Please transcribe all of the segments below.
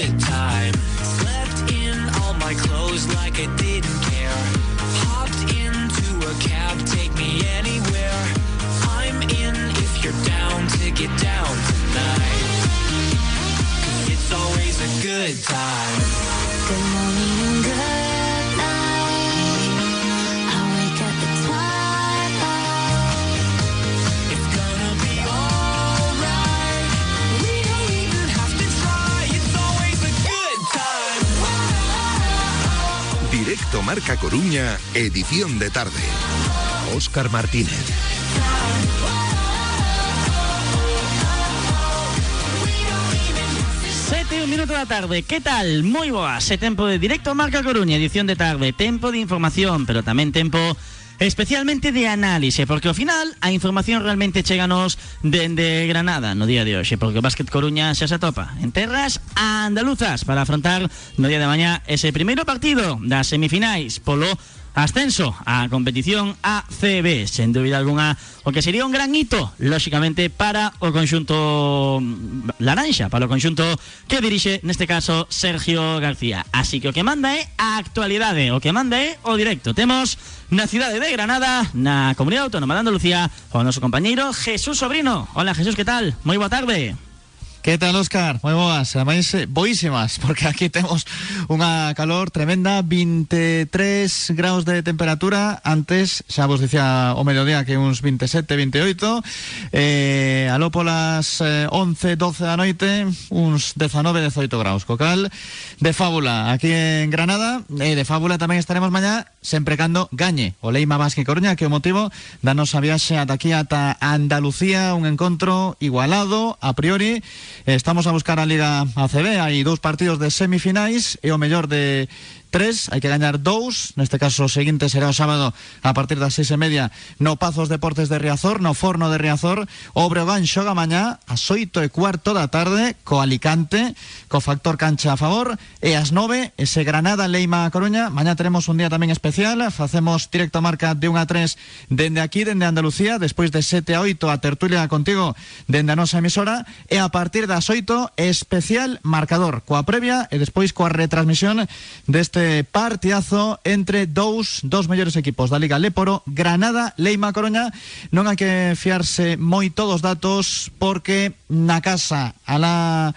good time. Slept in all my clothes like I didn't care. Hopped into a cab, take me anywhere. I'm in if you're down to get down tonight. 'Cause it's always a good time. Good morning and good night. I wake up at twilight. It's gonna be alright. We don't even have to try. It's always a good time. Directo Marca Coruña, edición de tarde. Óscar Martínez. 7:01 da tarde, que tal? Moi boas, é tempo de Directo Marca Coruña, edición de tarde, tempo de información, pero tamén tempo especialmente de análise, porque ao final a información realmente cheganos dende Granada no día de hoxe, porque o Básquet Coruña xa se atopa en terras andaluzas para afrontar no día de mañá ese primeiro partido das semifinais polo ascenso á competición ACB, sen dúbida alguna o que sería un gran hito, lóxicamente, para o conxunto laranxa, para o conxunto que dirixe, neste caso, Sergio García. Así que o que manda é a actualidade, o que manda é o directo. Temos na cidade de Granada, na Comunidade Autónoma de Andalucía, o noso compañeiro Jesús Sobrino. Hola, Jesús, que tal? Moi boa tarde. Que tal, Óscar? Moi boas, ademais boísimas, porque aquí temos unha calor tremenda, 23 graus de temperatura. Antes xa vos dicía o mediodía que uns 27, 28, aló polas 11, 12 da noite uns 19, 18 graus, co cal de fábula aquí en Granada, e de fábula tamén estaremos mañá, sempre cando gañe o Leima Básquet Coruña, que é o motivo da nosa viaxe ata aquí, ata Andalucía, un encontro igualado a priori. Estamos a buscar a Liga ACB, hai 2 partidos de semifinais e o mellor de 3, hai que gañar 2, neste caso o seguinte será o sábado a partir das 6:30 no Pazos Deportes de Riazor, no Forno de Riazor. O Breogán xoga mañá ás 8:15 da tarde co Alicante, co factor cancha a favor, e ás 9 ese Granada Leima Coruña. Mañá teremos un día tamén especial, facemos directo marca de 1 a 3 dende aquí, dende Andalucía, despois de 7 a 8 a tertulia contigo dende a nosa emisora, e a partir das 8 especial marcador coa previa e despois coa retransmisión deste partidazo entre dos mellores equipos da Liga Léporo, Granada, Leima Coruña. Non hai que fiarse moito dos datos, porque na casa alá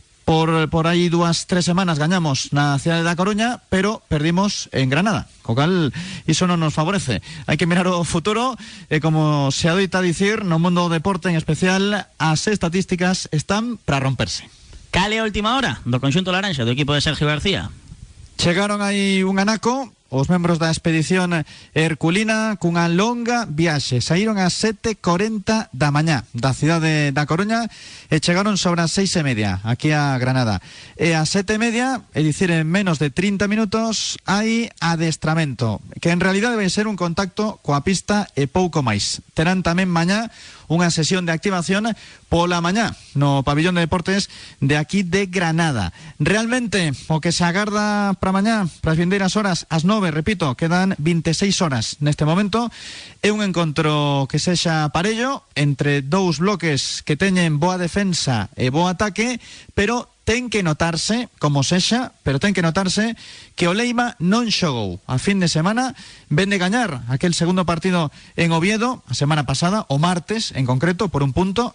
por aí 2-3 semanas gañamos na cidade da Coruña, pero perdimos en Granada, co cal iso non nos favorece. Hai que mirar o futuro, e como se adoita dicir no mundo do deporte, en especial, as estatísticas están para romperse. Cale a última hora do conxunto laranxa do equipo de Sergio García. Chegaron aí un anaco os membros da expedición herculina cunha longa viaxe. Saíron ás 7:40 da mañá da cidade da Coruña e chegaron sobre as 6:30 aquí a Granada. E ás 7:30, é dicir, en menos de 30 minutos, hai adestramento, que en realidade vai ser un contacto coa pista e pouco máis. Terán tamén mañá unha sesión de activación pola mañá no pabillón de deportes de aquí de Granada. Realmente o que se agarda para mañá, para as vindeiras horas, ás 9, repito, quedan 26 horas neste momento, é un encontro que sexa parello entre 2 bloques que teñen boa defensa e bo ataque, pero ten que notarse, como sexa, pero ten que notarse que o Leima non xogou a fin de semana, ven de gañar aquel segundo partido en Oviedo a semana pasada, o martes en concreto, por un punto,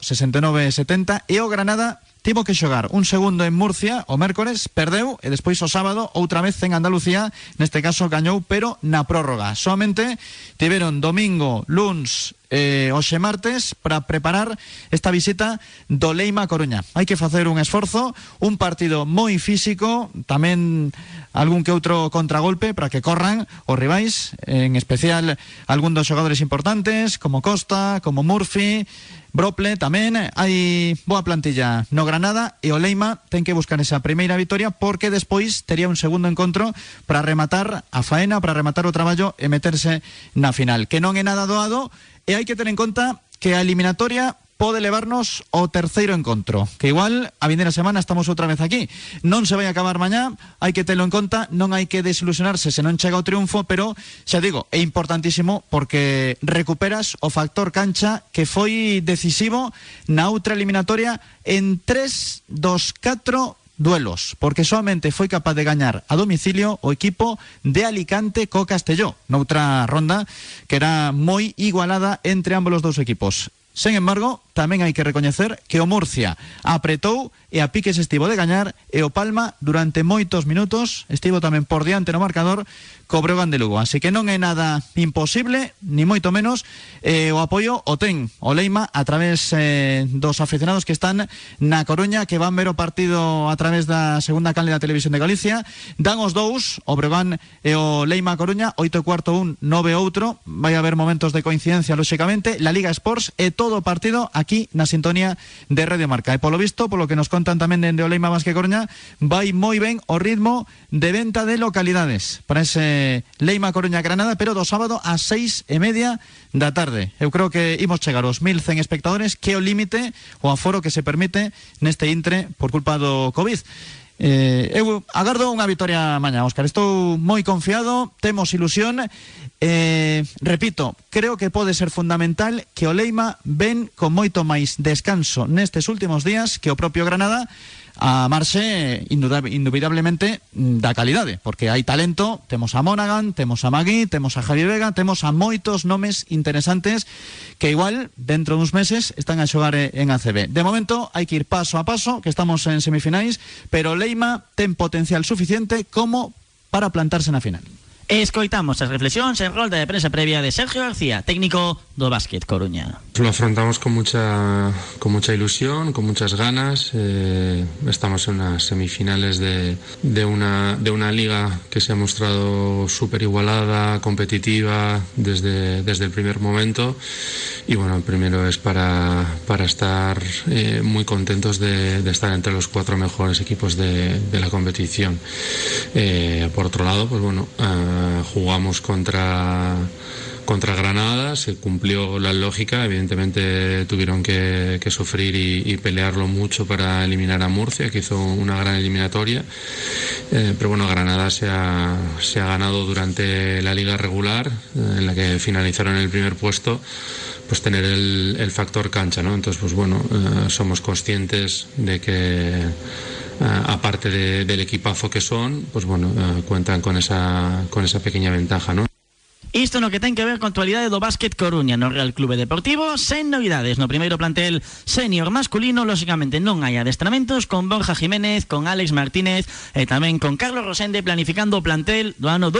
69-70, e o Granada tivo que xogar un segundo en Murcia o mércores, perdeu, e despois o sábado outra vez en Andalucía, neste caso gañou, pero na prórroga. Solamente tiveron domingo, luns hoxe martes para preparar esta visita do Leima Coruña. Hai que facer un esforzo, un partido moi físico, tamén algún que outro contragolpe para que corran os rivais, en especial algún dos xogadores importantes como Costa, como Murphy, Brople. Tamén hai boa plantilla no Granada, e o Leima ten que buscar esa primeira vitoria, porque despois tería un segundo encontro para rematar a faena, para rematar o traballo e meterse na final, que non é nada doado. E hai que ter en conta que a eliminatoria pode levarnos ao terceiro encontro, que igual a vindeira semana estamos outra vez aquí. Non se vai acabar mañá, hai que telo en conta, non hai que desilusionarse se non chega o triunfo, pero xa digo, é importantísimo porque recuperas o factor cancha que foi decisivo na outra eliminatoria en 3 dos 4 duelos, porque solamente foi capaz de gañar a domicilio o equipo de Alicante co Castelló, noutra ronda que era moi igualada entre ambos os dous equipos. Sen embargo, tamén hai que recoñecer que o Murcia apretou e a piques estivo de gañar e o Palma durante moitos minutos estivo tamén por diante no marcador co Breogán de Lugo. Así que non é nada imposible, ni moito menos, o apoio o ten o Leima a través dos aficionados que están na Coruña, que van ver o partido a través da segunda canle da Televisión de Galicia. Dan os dous, o Breogán e o Leima Coruña, 8:15 un, 9 outro. Vai haber momentos de coincidencia, lóxicamente. La Liga Sports e todo o partido aquí na sintonía de Radio Marca. E polo visto, polo que nos contan tamén de o Leima Basque Coruña, vai moi ben o ritmo de venta de localidades para ese Leima Coruña Granada, pero do sábado ás 6:30 da tarde. Eu creo que imos chegar aos 1.100 espectadores, que é o límite, o aforo que se permite neste intre por culpa do COVID. Eu agardo unha vitoria mañá, Óscar. Estou moi confiado, temos ilusión. Repito, creo que pode ser fundamental que o Leima ven con moito máis descanso nestes últimos días que o propio Granada, a marxe indubidablemente da calidade, porque hai talento. Temos a Monaghan, temos a Magui, temos a Javi Vega, temos a moitos nomes interesantes que igual dentro duns meses están a xogar en ACB. De momento hai que ir paso a paso, que estamos en semifinais, pero Leima ten potencial suficiente como para plantarse na final. Escoitamos as reflexións en rolda de prensa previa de Sergio García, técnico do Básquet Coruña. Lo afrontamos con mucha ilusión, con muchas ganas. Estamos en unas semifinales de una liga que se ha mostrado súper igualada, competitiva desde el primer momento. Y bueno, el primero es para estar muy contentos de estar entre los 4 mejores equipos de la competición. Por otro lado, pues bueno, jugamos contra Granada, se cumplió la lógica. Evidentemente tuvieron que sufrir y pelearlo mucho para eliminar a Murcia, que hizo una gran eliminatoria, pero bueno, Granada se ha ganado durante la liga regular, en la que finalizaron en el primer puesto, pues tener el factor cancha, ¿no? Entonces, pues bueno, somos conscientes de que aparte del equipazo que son, pues bueno, cuentan con esa pequeña ventaja, ¿no? Isto no que ten que ver con a actualidade do Básquet Coruña no Real Clube Deportivo, sen novidades no primeiro plantel senior masculino. Lóxicamente non hai adestramentos, con Borja Jiménez, con Alex Martínez e tamén con Carlos Rosende planificando o plantel do ano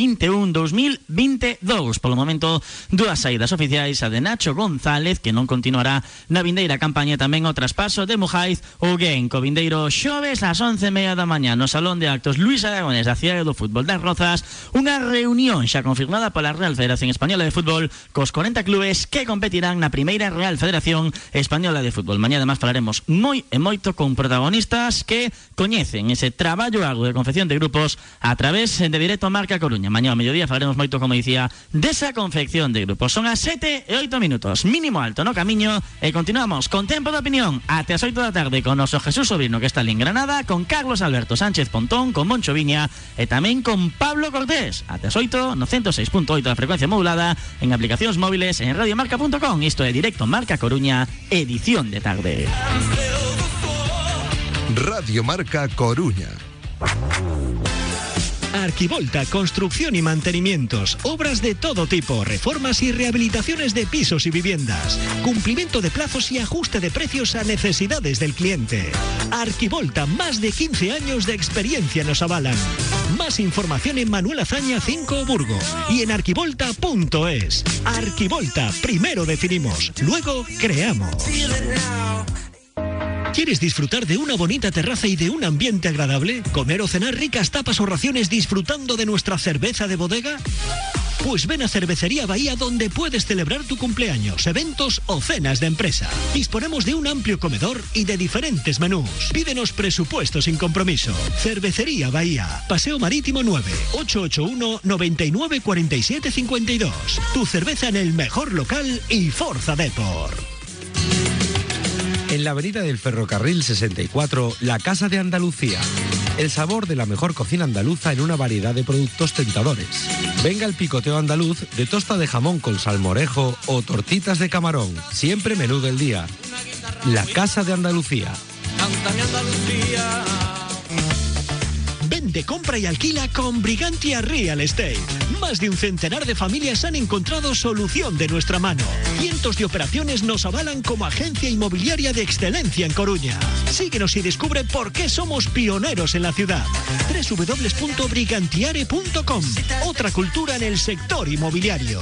2021-2022. Polo momento, dúas saídas oficiais, a de Nacho González, que non continuará na vindeira campaña, tamén o traspaso de Mujaiz Uguén, co vindeiro xoves ás 11:30 da mañá no Salón de Actos Luis Aragonés da Cidade do Fútbol das Rozas, unha reunión xa confirmada pola Real Federación Española de Fútbol cos 40 clubes que competirán na primeira Real Federación Española de Fútbol. Mañá además falaremos moi e moito con protagonistas que coñecen ese traballo arduo de confección de grupos a través de Directo Marca Coruña. Mañá ao mediodía falaremos moito, como dicía, desa confección de grupos. Son as 7:08, mínimo alto no camiño, e continuamos con Tempo de Opinión até as 8 da tarde con noso Jesús Sobrino, que está en Granada, con Carlos Alberto Sánchez Pontón, con Moncho Viña e tamén con Pablo Cortés até as 8 no 106.8 da frecuencia modulada, en aplicacións móviles, en radiomarca.com. Isto é Directo Marca Coruña, edición de tarde. Radio Marca Coruña. Arquivolta, construcción y mantenimientos, obras de todo tipo, reformas y rehabilitaciones de pisos y viviendas, cumplimiento de plazos y ajuste de precios a necesidades del cliente. Arquivolta, más de 15 años de experiencia nos avalan. Más información en Manuel Azaña 5 Burgo y en arquivolta.es. Arquivolta, primero definimos, luego creamos. ¿Quieres disfrutar de una bonita terraza y de un ambiente agradable? ¿Comer o cenar ricas tapas o raciones disfrutando de nuestra cerveza de bodega? Pues ven a Cervecería Bahía, donde puedes celebrar tu cumpleaños, eventos o cenas de empresa. Disponemos de un amplio comedor y de diferentes menús. Pídenos presupuesto sin compromiso. Cervecería Bahía, Paseo Marítimo 9, 881 99 47 52. Tu cerveza en el mejor local y Forza Depor. En la avenida del Ferrocarril 64, La Casa de Andalucía. El sabor de la mejor cocina andaluza en una variedad de productos tentadores. Venga el picoteo andaluz de tosta de jamón con salmorejo o tortitas de camarón. Siempre menú del día. La Casa de Andalucía. Andalucía. Vende, compra y alquila con Brigantia Real Estate. Más de un centenar de familias han encontrado solución de nuestra mano. Cientos de operaciones nos avalan como agencia inmobiliaria de excelencia en Coruña. Síguenos y descubre por qué somos pioneros en la ciudad. www.brigantiare.com. Otra cultura en el sector inmobiliario.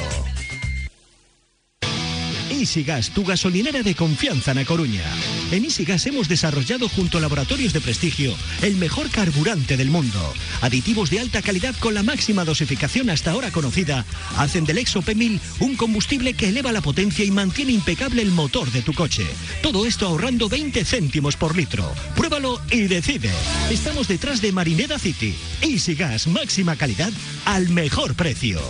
EasyGas, tu gasolinera de confianza en A Coruña. En EasyGas hemos desarrollado junto a laboratorios de prestigio el mejor carburante del mundo. Aditivos de alta calidad con la máxima dosificación hasta ahora conocida hacen del Exo P1000 un combustible que eleva la potencia y mantiene impecable el motor de tu coche. Todo esto ahorrando 20 céntimos por litro. Pruébalo y decide. Estamos detrás de Marineda City. EasyGas, máxima calidad al mejor precio.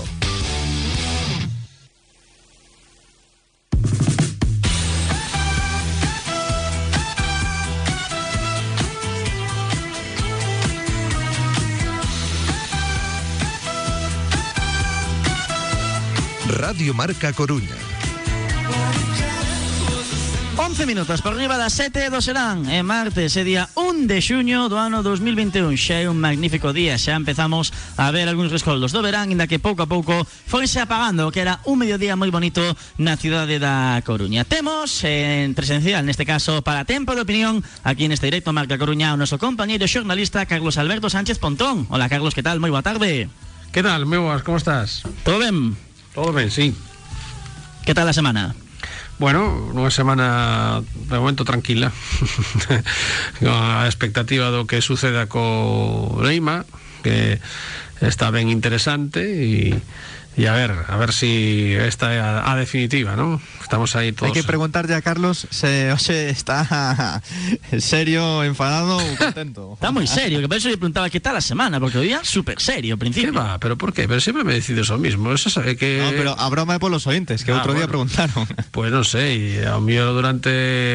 Radio Marca Coruña. 11 minutos por riba das 7 do serán e martes e día 1 de xuño do ano 2021. Xa é un magnífico día, xa empezamos a ver algúns rescoldos do verán, inda que pouco a pouco foise apagando o que era un mediodía moi bonito na cidade da Coruña. Temos en presencial, neste caso, para Tempo de Opinión, aquí neste directo Marca Coruña, o noso compañeiro xornalista Carlos Alberto Sánchez Pontón. Hola Carlos, que tal? Moi boa tarde. Que tal? Moi boas, como estás? Todo ben? Todo ben, sí. Que tal a semana? Bueno, unha semana de momento tranquila. A expectativa do que suceda co Leima, que está ben interesante, e a ver si esta é a definitiva, ¿no? Estamos aí todos. Hay que preguntarlle a Carlos se hoxe está serio, enfadado ou contento. Está moi serio, que por eso lle preguntaba que tal a semana, porque o día super serio, ao principio. Que va? ¿Pero por qué? Pero siempre me decides o mismo. Eso sabe que... No, pero a broma é polos ointes, que outro día preguntaron. Pues non sei, ao mío durante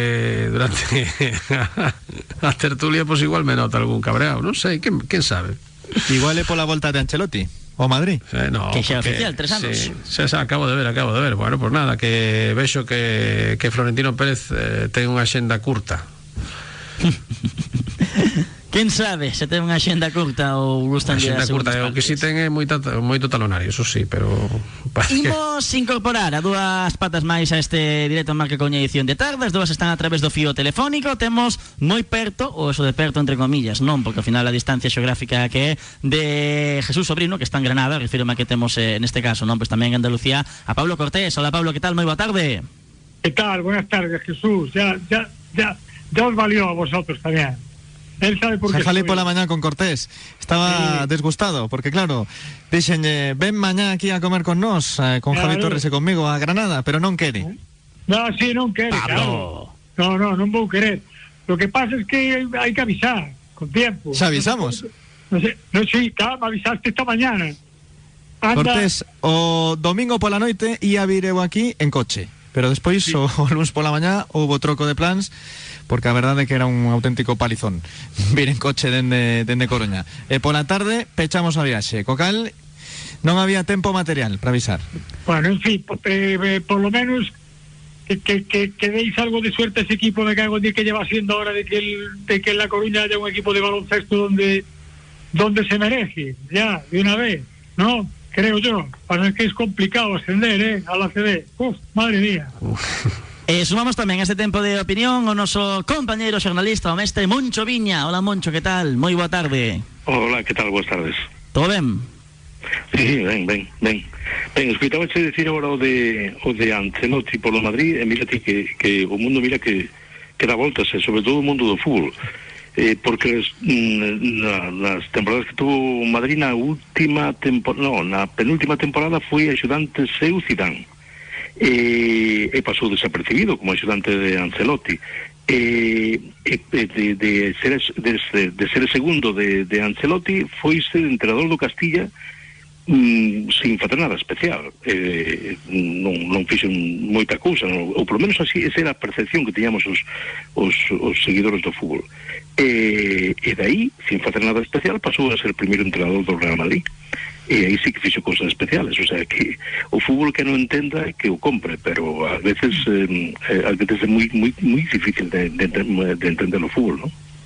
a tertulia, pues igual me nota algún cabreado, non sei, quen sabe. Igual é pola volta de Ancelotti o Madrid. No, que xa oficial, 3 anos. Sí, acabo de ver. Bueno, pues nada, que vexo que Florentino Pérez ten unha xenda curta. Quen sabe se ten unha xenda curta ou gustan de xenda curta, o que si ten é moito talonario, eso sí, pero imos incorporar a dúas patas máis a este directo Marca Coruña edición de tarde. As dúas están a través do fío telefónico. Temos moi perto, ou eso de perto entre comillas, non, porque ao final a distancia xeográfica que é de Jesús Sobrino, que está en Granada, refírome a que temos neste caso, non, pois tamén en Andalucía, a Pablo Cortés. Hola Pablo, que tal? Moi boa tarde. Que tal? Buenas tardes, Jesús. Ya os valió a vosotros tamén. Él sabe por qué. Salí por la mañana con Cortés. Estaba disgustado, porque claro, dicen, ven mañana aquí a comer con nos, con Javi Torres e conmigo a Granada, pero non quere. No, sí, non quere, Pablo. Claro. No, non vou querer. Lo que pasa es que hai que avisar con tiempo. Xa avisamos. No, sí, claro, me avisaste esta mañana. Cortés, o domingo pola noite ia vir eu aquí en coche, pero despois o lunes pola mañá houve troco de plans, porque a verdade é que era un auténtico palizón vir en coche dende Coruña. E pola tarde pechamos a viaxe, co cal non había tempo material para avisar. Bueno, en fin, por lo menos que deis algo de suerte a ese equipo. Me cago en que lleva siendo hora de que en La Coruña haya un equipo de baloncesto donde se merece, ya, de una vez, ¿no? Creo yo. Para que es complicado ascender, a la CD. Uf, madre mía. Sumamos tamén a este tempo de opinión o noso compañeiro xornalista, o mestre Moncho Viña. Hola Moncho, que tal? Moi boa tarde. Hola, que tal? Boas tardes. Todo ben? Sí, ben. Escoitaba che decir agora o de Ancelotti polo Madrid, e mira ti que o mundo mira que dá voltas, sobre todo o mundo do fútbol. Porque nas temporadas que tuvo Madrid na penúltima temporada foi axudante seu Zidane. E pasou desapercibido como axudante de Ancelotti, de ser segundo de Ancelotti foise entrenador do Castilla sin facer nada especial, non fixo moita cousa, ou polo menos así esa era a percepción que teñamos os seguidores do fútbol, e dai, sin facer nada especial, pasou a ser primeiro entrenador do Real Madrid. E aí sí que fixo cosas especiales, o sea que o fútbol que non entenda que o compre, pero a veces é moi difícil de entender o fútbol, ¿no?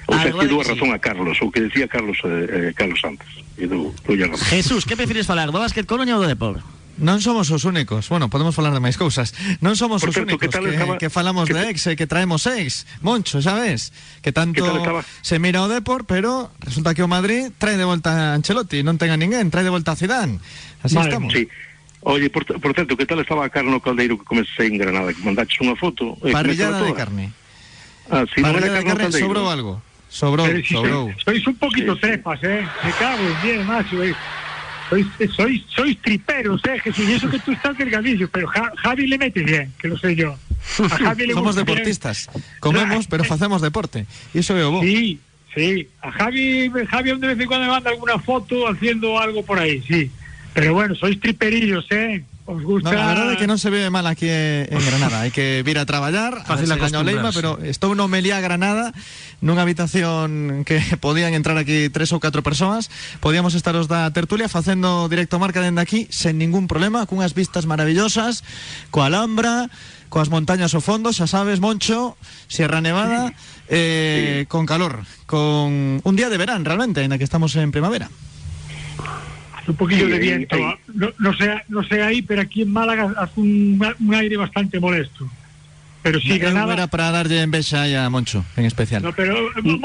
O sea, que dou a razón a Carlos, o que decía Carlos Santos. Jesús, que prefires falar, do Básquet Coruña ou do Depor? Non somos os únicos. Bueno, podemos falar de máis cousas. Non somos os únicos que falamos de ex, que traemos ex. Moncho, xa ves, que tanto se mira o Depor, pero resulta que o Madrid trae de volta a Ancelotti, non ten a ninguén, trae de volta a Zidane. Así estamos. Sí. Oye, por certo, que tal estaba a carne no caldeiro que comecei en Granada? Que mandaches unha foto. Parrillada de carne. Sí, parrillada de carne, sobrou algo. Sobrou. Sois un poquito trepas, me cago en bien, macho, Sois triperos, Jesús, y eso que tú estás delgadillo, pero Javi le mete bien, que lo sé yo. A Javi le somos deportistas, comemos, pero facemos deporte, y eso veo vos. Sí, a Javi de vez en cuando me manda alguna foto haciendo algo por ahí, sí. Pero bueno, sois triperillos, os gusta... No, la verdade é que non se ve mal aquí en Granada. Hai que vir a traballar, a ver se gaño Leima, pero estou no Meliá Granada, nunha habitación que podían entrar aquí 3 ou 4 persoas. Podíamos estar os da tertulia facendo directo marca dende aquí, sen ningún problema, cunhas vistas maravillosas, coa Alhambra, coas montañas ao fondo, xa sabes, Moncho, Sierra Nevada, con calor, con un día de verán, realmente, en que estamos en primavera. Un poquillo de viento, no sé ahí, pero aquí en Málaga hace un aire bastante molesto. Pero sí, Granada... Era para darlle envexa a Moncho, en especial. No, pero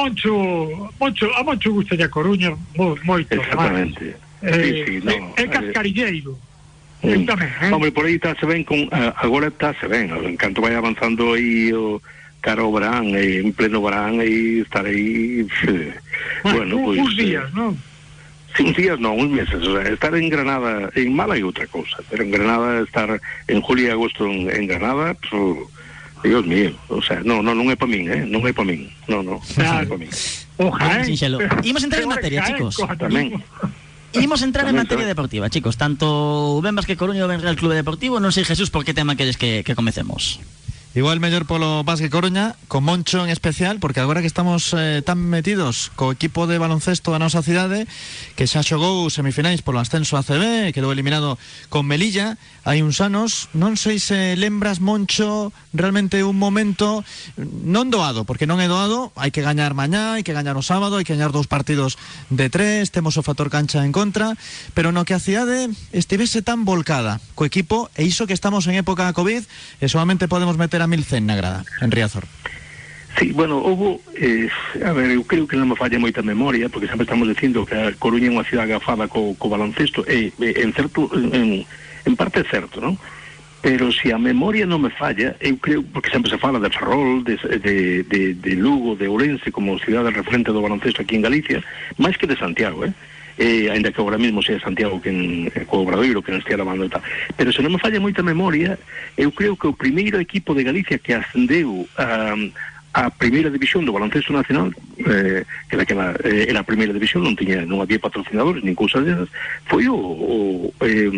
a Moncho gusta a Coruña moito. Exactamente. É cascarilleiro. Hombre, por aí se ven agora se ven, en canto vai avanzando aí o cara ao verán, en pleno verán, e estar aí... Bueno, pues... Uns días, non? Sí, uns días non, uns meses, o sea, estar en Granada, en Málaga é outra cousa, pero en Granada, estar en julio e agosto en Granada, Dios mío, o sea, non é para min, non é para min, non é para min. Ojalá, Imos entrar en materia, chicos. Tamén. Imos entrar en materia deportiva, chicos, tanto Ben Básquet Coruña ou Ben Real Clube Deportivo, non sei, Jesús, por que tema queres que comecemos? Igual mellor polo Básquet Coruña, con Moncho en especial, porque agora que estamos tan metidos co equipo de baloncesto da nosa cidade, que xa xogou semifinais polo ascenso a CB, quedou eliminado con Melilla hai uns anos. Non sei se lembras, Moncho, realmente un momento non doado, porque non é doado, hai que gañar mañá, hai que gañar o sábado, hai que gañar 2 partidos de 3, temos o factor cancha en contra, pero no que a cidade estivese tan volcada co equipo, e iso que estamos en época COVID, e solamente podemos meter a 1100 na grada, en Riazor. Sí, bueno, houve, a ver, eu creo que non me falla moita memoria, porque sempre estamos dicindo que a Coruña é unha cidade agafada co baloncesto, e en parte é certo, non? Pero se a memoria non me falla, eu creo, porque sempre se fala de Ferrol, de Lugo, de Ourense, como cidade referente do baloncesto aquí en Galicia, máis que de Santiago, ainda que agora mesmo sea Santiago co Obradoiro que non estea lavando e tal, pero se non me falla moita memoria, eu creo que o primeiro equipo de Galicia que ascendeu a primeira división do baloncesto nacional, que era a primeira división, non había patrocinadores nin cousas desas, foi o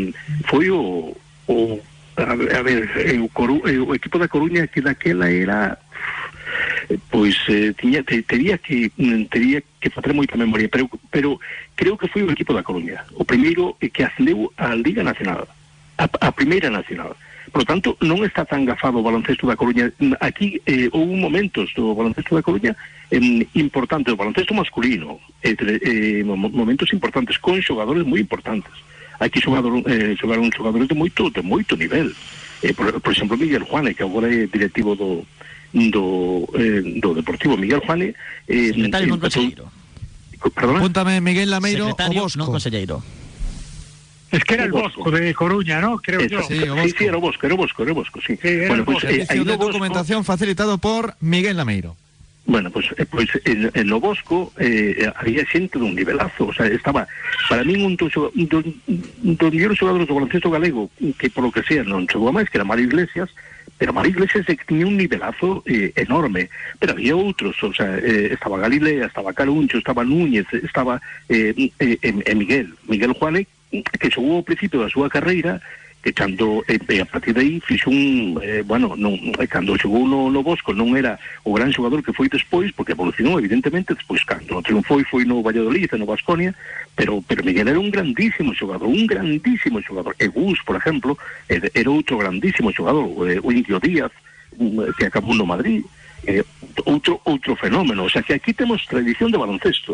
equipo da Coruña, que daquela era pois tería que facer moita memoria, pero creo que foi o equipo da Coruña o primeiro que ascendeu a Liga Nacional, a Primeira Nacional. Por lo tanto, non está tan gafado o baloncesto da Coruña. Aquí houve momentos do baloncesto da Coruña importantes, o baloncesto masculino, momentos importantes con xogadores moi importantes. Aquí xogaron xogadores de moito nivel, por exemplo Miguel Juane, que agora é directivo do Deportivo. Miguel Juane, secretario non conselleiro. Perdón? Apúntame Miguel Lameiro, secretario o Bosco. Non conselleiro. Es que era el Bosco de Coruña, ¿no? Creo yo. Sí, era o Bosco, sí. Bueno, pues servicio de documentación facilitado por Miguel Lameiro. Bueno, pues en lo Bosco había xente dun nivelazo, o sea, estaba para min un dos mellores xogadores do baloncesto galego, que por lo que sea non xogou máis, que era Mario Iglesias, pero Mario Iglesias tiña un nivelazo enorme, pero había outros, o sea, estaba Galilea, estaba Caruncho, estaba Núñez, estaba Miguel Juane, que xogou ao principio da súa carreira, que cando a partir de aí fixo cando xogou no Bosco non era o gran xogador que foi despois, porque evolucionou evidentemente despois, cando triunfou foi no Valladolid, no Baskonia, pero Miguel era un grandísimo xogador, e Gus, por exemplo, era outro grandísimo xogador, o Indio Díaz, que acabou no Madrid, outro fenómeno, o sea que aquí temos tradición de baloncesto.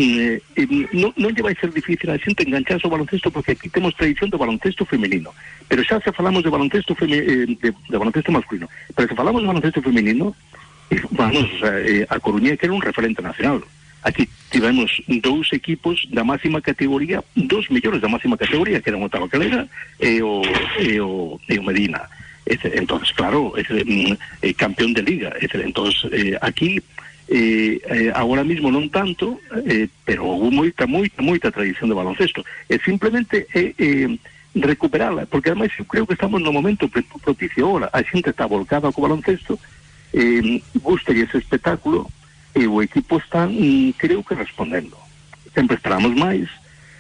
Non lle vai ser difícil a xente engancharse ao baloncesto, porque aquí temos tradición de baloncesto femenino, pero xa se falamos de baloncesto de baloncesto masculino, pero se falamos de baloncesto femenino, vamos, o sea, a Coruña que era un referente nacional. Aquí tivemos 2 equipos da máxima categoría, 2 mellores da máxima categoría, que eran o Tabacalera e o Medina. Entonces, claro, campeón de liga. Entonces, aquí agora mismo non tanto, pero houve moita tradición de baloncesto. Simplemente recuperala, porque además eu creo que estamos no momento propicio ahora. A xente está volcada co baloncesto, gusta ese espectáculo, e o equipo está, creo que respondendo. Sempre esperamos máis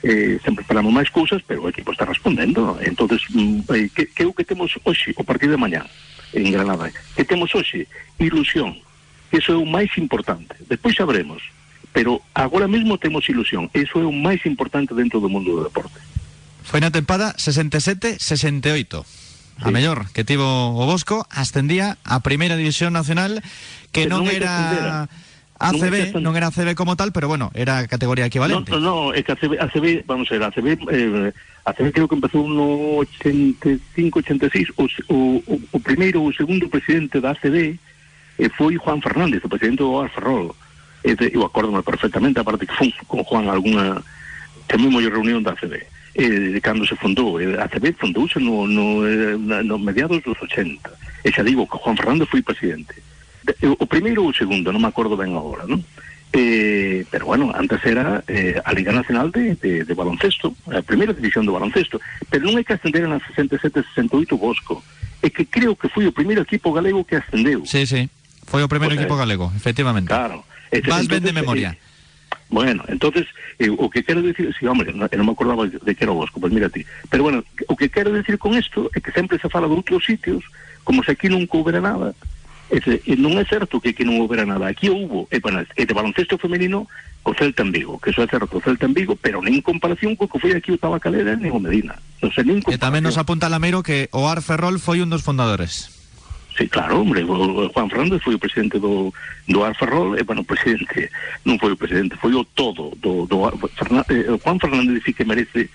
cousas, pero o equipo está respondendo. Entonces, que o que temos hoxe, o partido de mañá en Granada, que temos hoxe ilusión, que iso é o máis importante. Despois sabremos, pero agora mesmo temos ilusión, iso é o máis importante dentro do mundo do deporte. Foi na tempada 67-68. A mellor que tivo o Bosco, ascendía a Primeira División Nacional, que non era ACB, non era ACB como tal, pero bueno, era categoría equivalente. No, é que ACB, vamos a ver, ACB creo que empezou no 85-86, o primeiro ou segundo presidente da ACB foi Juan Fernández, o presidente do OAR Ferrol. Eu acórdome perfectamente, aparte que foi con Juan alguna, tememos a reunión da ACB, cando se fundou. A ACB fundouse no mediados dos 80, e xa digo que Juan Fernández foi presidente. O primeiro ou o segundo, non me acordo ben agora, non? Pero bueno, antes era a Liga Nacional de baloncesto, a primeira división do baloncesto, pero non é que ascender na 67-68 Bosco, é que creo que foi o primeiro equipo galego que ascendeu. Sí, foi o primeiro equipo galego, efectivamente. Claro. Vas ben de memoria. Bueno, entonces, o que quero decir, sí, hombre, non me acordaba de que era o Bosco, pues mira ti, pero bueno, o que quero decir con isto é que sempre se fala de outros sitios, como se aquí non coubera nada. Non é certo que aquí non houbera nada. Aquí houbo, de baloncesto femenino, o Celta en Vigo, que iso é certo, o Celta en Vigo, pero nin comparación co que foi aquí o Tabacalera nin o Medina. Non sei, nin comparación. E tamén nos apunta Lameiro que o OAR Ferrol foi un dos fundadores. Sí, claro, hombre, o Juan Fernández foi o presidente do OAR Ferrol, non foi o presidente, foi o todo do Juan Fernández, sí que merece,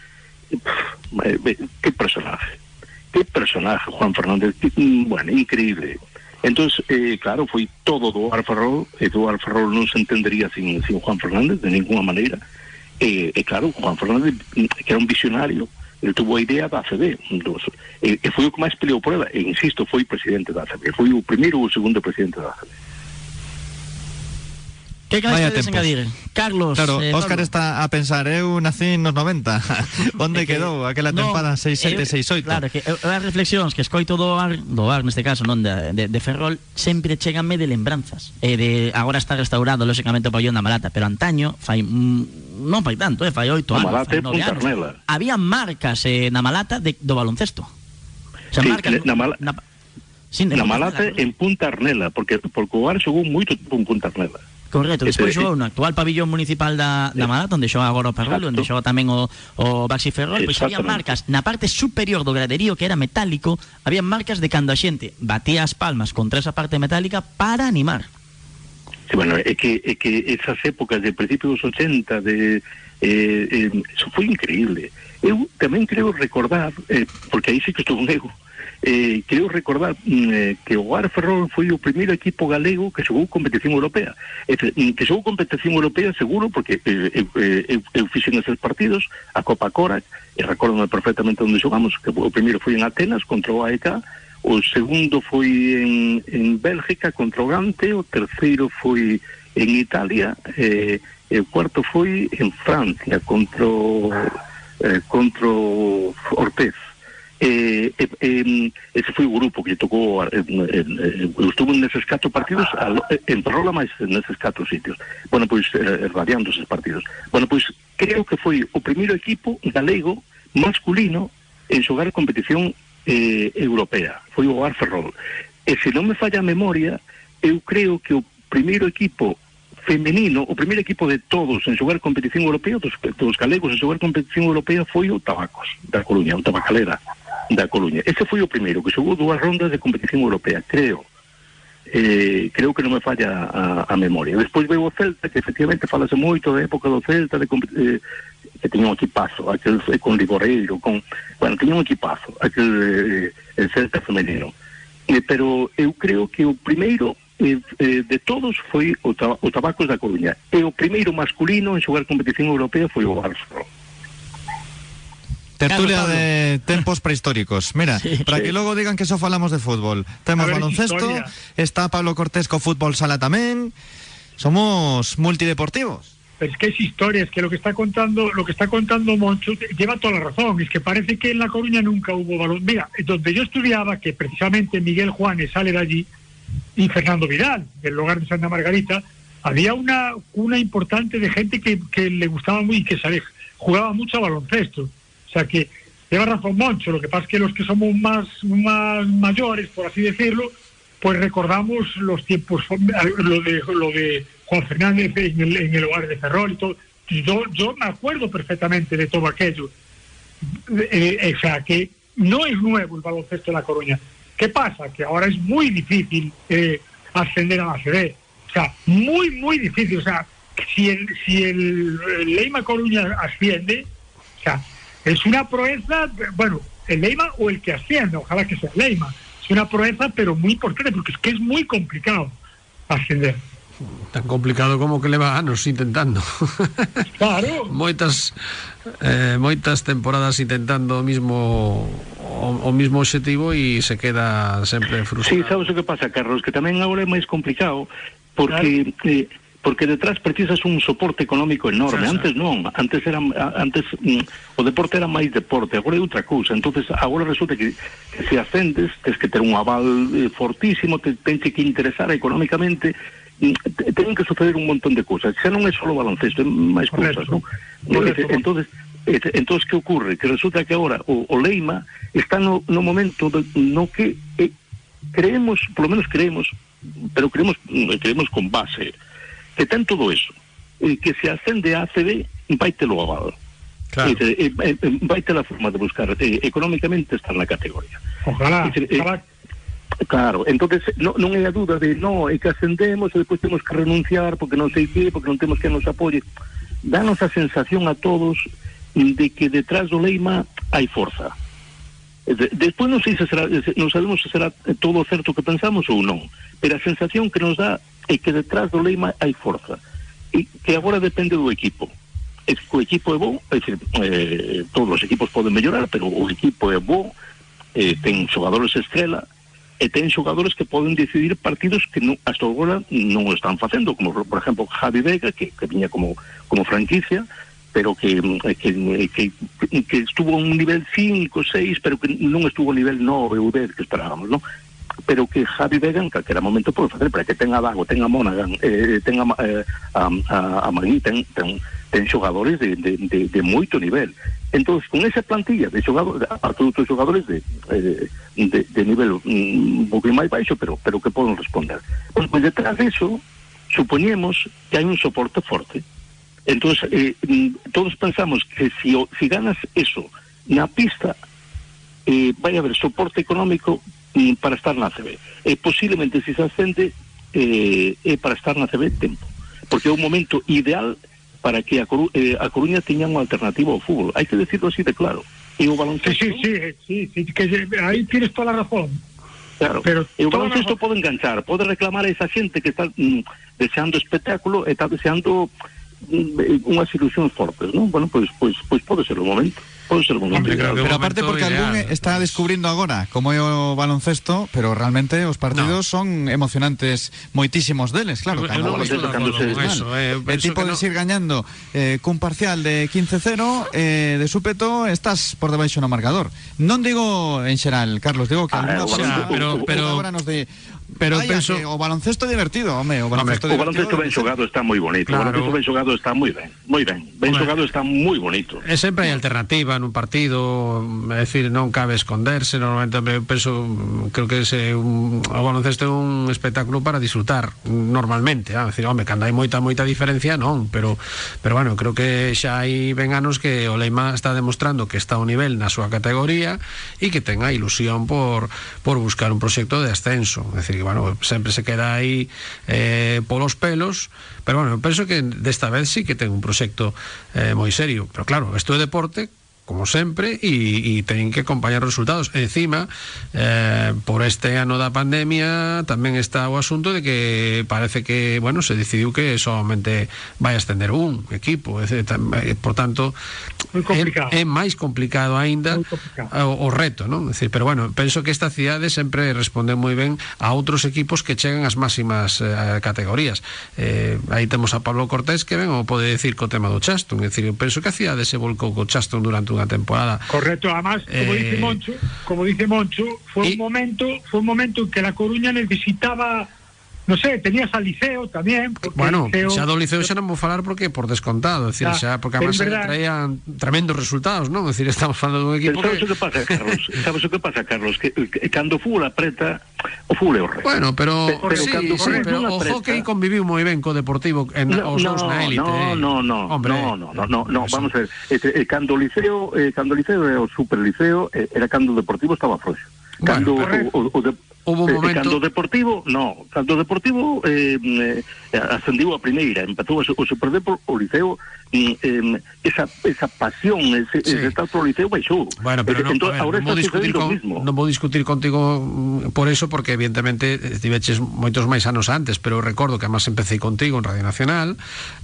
que personaje Juan Fernández, bueno, increíble. Entonces, claro, foi todo do OAR Ferrol, e do OAR Ferrol non se entendería sin Juan Fernández de ninguna maneira. Claro, Juan Fernández, que era un visionario, ele tuvo a idea da ACB, e foi o que máis peleou por ela, e insisto, foi presidente da ACB, foi o primeiro ou o segundo presidente da ACB. Que queres engadir? Carlos, claro, Óscar Pablo. está a pensar, eu nací nos 90. Onde quedou aquela tempada 67-68? Claro, que as reflexións que escoito do OAR neste caso, non de Ferrol, sempre cheganme de lembranzas. Agora está restaurado, lóxicamente, o pabellón da Malata, pero antaño non fai tanto, fai 8 anos, Malata fai 9 anos. Había marcas na Malata do baloncesto. O sea, sí, marcas na Malata en Punta Arnela, porque o OAR xogou moito tempo en Punta Arnela. Correcto, despois xogou no actual pabillón municipal da Malata, onde xoga agora o Ferrol, onde xoga tamén o Baxi Ferrol, pois había marcas na parte superior do graderío, que era metálico, había marcas de cando a xente batía as palmas contra esa parte metálica para animar. Sí, bueno, é que esas épocas de principios dos 80, eso foi increíble. Eu tamén creo recordar, porque aí sí que estou con ego, creo recordar que o OAR Ferrol foi o primeiro equipo galego que xogou competición europea. Que xogou competición europea seguro, porque eu fixen esos partidos, a Copa Corac, e recordome perfectamente onde xogamos, que o primeiro foi en Atenas contra o AEK, o segundo foi en Bélgica contra o Gante, o terceiro foi en Italia, e o cuarto foi en Francia contra o Ortez. Ese foi o grupo que tocou. Eu estuve neses 4 partidos en Ferrol, máis neses 4 sitios. Bueno, pois radiando eses partidos. Bueno, pois creo que foi o primeiro equipo galego masculino en xogar competición europea. Foi o OAR Ferrol. E se non me falla a memoria, eu creo que o primeiro equipo femenino, o primeiro equipo de todos en xogar competición europea, dos galegos en xogar competición europea, foi o Tabacos da Coruña, o Tabacalera da Coruña. Ese foi o primeiro que xogou 2 rondas de competición europea, creo. creo que non me falla a memoria. Despois veo o Celta, que efectivamente falase moito da época do Celta, que tiña un equipazo, aquel con Ligoreiro, tiña un equipazo, aquel el Celta femenino. Pero eu creo que o primeiro de todos foi o Tabacos da Coruña, e o primeiro masculino en xogar competición europea foi o Barça. Tertulia de tempos prehistóricos. Mira, para que logo digan que só falamos de fútbol. Temos baloncesto, está Pablo Cortés co fútbol sala tamén. Somos multideportivos. Pero es que es historia, es que lo que está contando Moncho lleva toda la razón. Es que parece que en La Coruña nunca hubo balón. Mira, donde yo estudiaba, que precisamente Miguel Juanes sale de allí, y Fernando Vidal, del lugar de Santa Margarita, había una importante de gente que le gustaba muy y que jugaba mucho a baloncesto. O sea que lleva razón Moncho. Lo que pasa es que los que somos más mayores, por así decirlo, pues recordamos los tiempos, lo de Juan Fernández en el hogar de Ferrol y todo. Yo me acuerdo perfectamente de todo aquello. O sea que no es nuevo el baloncesto de La Coruña. ¿Qué pasa? Que ahora es muy difícil ascender a la ACB. O sea, muy, muy difícil. O sea, si el Leima Coruña asciende, o sea, es una proeza, bueno, el Leima o el que ascienda, ojalá que sea el Leima. Es una proeza, pero muy importante, porque es que es muy complicado ascender. Tan complicado como que leva anos intentando. Claro. Moitas temporadas intentando o mismo obxectivo e se queda sempre frustrado. Sí, sabes o que pasa, Carlos, que tamén agora é máis complicado porque porque detrás precisas un soporte económico enorme. Antes non, antes o deporte era máis deporte, agora é outra cousa. Entonces agora resulta que se ascendes tens que ter un aval fortísimo, tens que interesar económicamente, ten que suceder un montón de cousas. Xa non é só baloncesto, é máis cousas, non? Entonces que ocorre? Que resulta que agora o Leima está no momento no que creemos, polo menos creemos, pero creemos con base, que ten todo eso, que se ascende a ACB vai telo aval, claro. Vai ter a forma de buscar económicamente estar na categoría. Ojalá. Claro, entonces non é a duda de é que ascendemos e depois temos que renunciar porque non sei que, porque non temos que nos apoie. Danos a sensación a todos de que detrás do Leima hai forza. Despois non sei se será, non sabemos se será todo certo que pensamos ou non, pero a sensación que nos dá é que detrás do Leima hai forza e que agora depende do equipo. É que o equipo é bo, é dicir, todos os equipos poden mellorar, pero o equipo é bo, ten xogadores estrela e ten xogadores que poden decidir partidos que hasta agora non o están facendo, como por exemplo Javi Vega, que viña como franquicia, pero que estuvo a un nivel 5, 6, pero que non estuvo a nivel 9 ou 10 que esperábamos, non? Pero que Javi Vega en calquera momento pode facer, para que ten a Dago, ten a Monaghan, ten a Magui, ten xogadores de moito nivel. Entonces, con esa plantilla de xogadores, aparte de outros xogadores de nivel un pouco máis baixo, pero que poden responder. Pues detrás de eso, supoñemos que hai un soporte forte. Entonces, todos pensamos que si ganas eso na pista, vai haber soporte económico para estar na ACB. Posiblemente, se se ascende, para estar na ACB tempo. Porque é un momento ideal para que a Coruña teña unha alternativa ao fútbol. Hai que decirlo así de claro. E o baloncesto... Sí, que aí tienes toda a razón. Claro, pero o baloncesto pode enganchar, pode reclamar a esa xente que está deseando espectáculo e está deseando unhas ilusións fortes, non? Bueno, pois pode ser o momento. Hombre, pero aparte porque algún está descubrindo agora como é o baloncesto, pero realmente os partidos son emocionantes moitísimos deles, claro. El tipo de ir gañando cun parcial de 15-0 de súpeto estás por debaixo no marcador. Non digo en xeral, Carlos, digo que pero agora nos de pero penso o baloncesto divertido, home, o baloncesto ben xogado está moi bonito. Claro. O baloncesto ben xogado está moi ben. Ben xogado está moi bonito. E sempre hai alternativa nun partido, é dicir, non cabe esconderse. Normalmente creo que o baloncesto é un espectáculo para disfrutar normalmente, é dicir, home, cando hai moita diferencia, non, pero bueno, creo que xa hai ben anos que o Leima está demostrando que está ao nivel na súa categoría e que ten a ilusión por buscar un proxecto de ascenso. É dicir, bueno, sempre se queda aí polos pelos, pero bueno, penso que desta vez sí que ten un proxecto moi serio, pero claro, isto é deporte como sempre, e teñen que acompañar os resultados. Encima, por este ano da pandemia tamén está o asunto de que parece que, bueno, se decidiu que solamente vai ascender un equipo, por tanto é máis complicado aínda o reto, non? Decir, pero bueno, penso que esta cidade sempre responde moi ben a outros equipos que chegan ás máximas categorías. Aí temos a Pablo Cortés, que ben o pode decir co tema do Chaston. É dicir, eu penso que a cidade se volcou co Chaston durante unha temporada. Correcto, además, como dice Moncho, fue un momento en que La Coruña necesitaba, no sé, tenías al Liceo tamén. Bueno, xa do Liceo xa non vou falar porque por descontado, decir, xa, porque además traían tremendos resultados, non? Decir, estamos falando dun equipo que... Sabes o que pasa, Carlos? Que cando o fútbol apreta, o fútbol é o rei. Bueno, pero o hockey conviviu moi ben co Deportivo os dous na élite. No, vamos a ver. Cando o Liceo é o Super Liceo, era cando o Deportivo estaba frouxo. Cando Hubo un momento... Cando o Deportivo ascendiu a primeira, empezou o Superdepor, o Liceo, esa pasión, ese tanto o Liceo baixou. Bueno, pero non vou discutir contigo por eso, porque evidentemente estiveches moitos máis anos antes, pero recordo que además empecé contigo en Radio Nacional,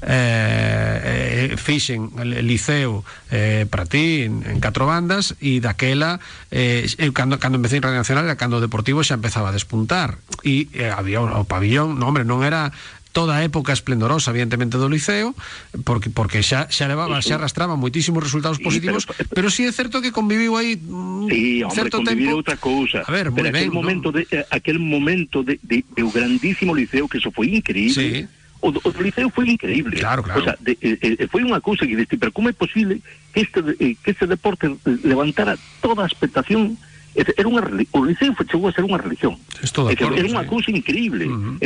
fixen el Liceo para ti en 4 bandas, e daquela cando empecé en Radio Nacional era cando o Deportivo xa empezaba a despuntar, e había o pabillón, non era toda a época esplendorosa, evidentemente, do Liceo, porque xa arrastraba moitísimos resultados positivos, pero sí é certo que conviviu aí certo tempo. Outra cousa. A ver, moi ben, aquel momento de o grandísimo Liceo, que eso foi increíble. Sí. O Liceo foi increíble. Claro. O sea, foi unha cousa que diste, pero como é posible que este deporte levantara toda a expectación? O Liceo chegou a ser unha religión. Era unha cousa increíble,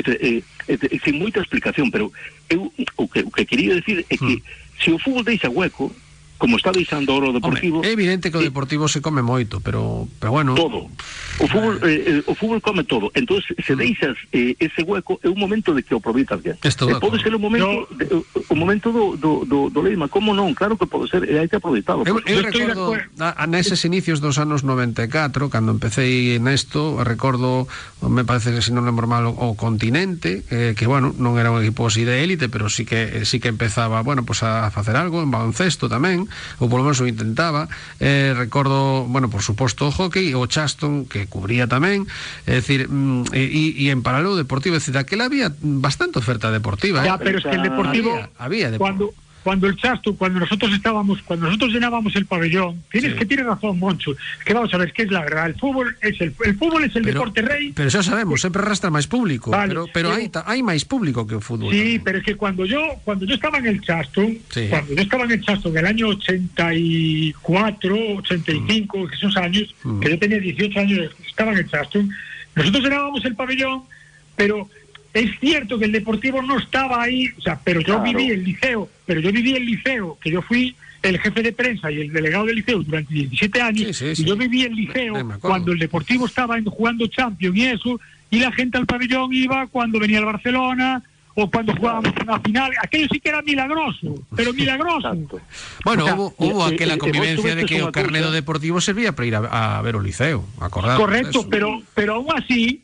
sin moita explicación, pero eu o que quería decir é que se o fútbol deixa hueco, como está deixando ahora o Deportivo... Hombre, é evidente que o Deportivo se come moito, pero bueno... Todo. O fútbol come todo. Entón, se deixas ese hueco, é un momento de que o aproveitas ben. Pode ser o momento do Leima. Como non? Claro que pode ser, hai que aproveitarlo. Eu recordo, neses inicios dos anos 94, cando empecé nesto, recordo, me parece que se non lembro mal, o Continente, que, bueno, non era un equipo así de élite, pero sí que empezaba, bueno, pues a facer algo, en baloncesto tamén, ou polo menos o intentaba. Recordo, bueno, por suposto o hockey, o Chaston, que cubría tamén, é dicir, e en paralelo o Deportivo, é dicir, daquela había bastante oferta deportiva. Ya, pero es que el Deportivo, había cuando el Chaston, cuando nosotros llenábamos el pabellón, tienes razón, Moncho, que vamos a ver, que es la verdad, el fútbol es el deporte rey. Pero xa sabemos, sempre arrastra máis público, vale, pero hai máis público que o fútbol. Sí, pero es que cuando yo estaba en el Chaston, en el año 84, 85, esos años, que yo tenía 18 años, estaba en el Chaston, nosotros llenábamos el pabellón, pero es cierto que el Deportivo no estaba ahí, o sea, pero yo viví el Liceo, que yo fui el jefe de prensa y el delegado del Liceo durante 17 años, y yo viví el Liceo cuando el Deportivo estaba jugando Champions y eso, y la gente al pabellón iba cuando venía el Barcelona o cuando jugábamos una final. Aquello sí que era milagroso, pero milagroso. Bueno, o sea, hubo aquela convivencia de que o carné do Deportivo servía para ir a ver o Liceo, acordado. Correcto, pero aún así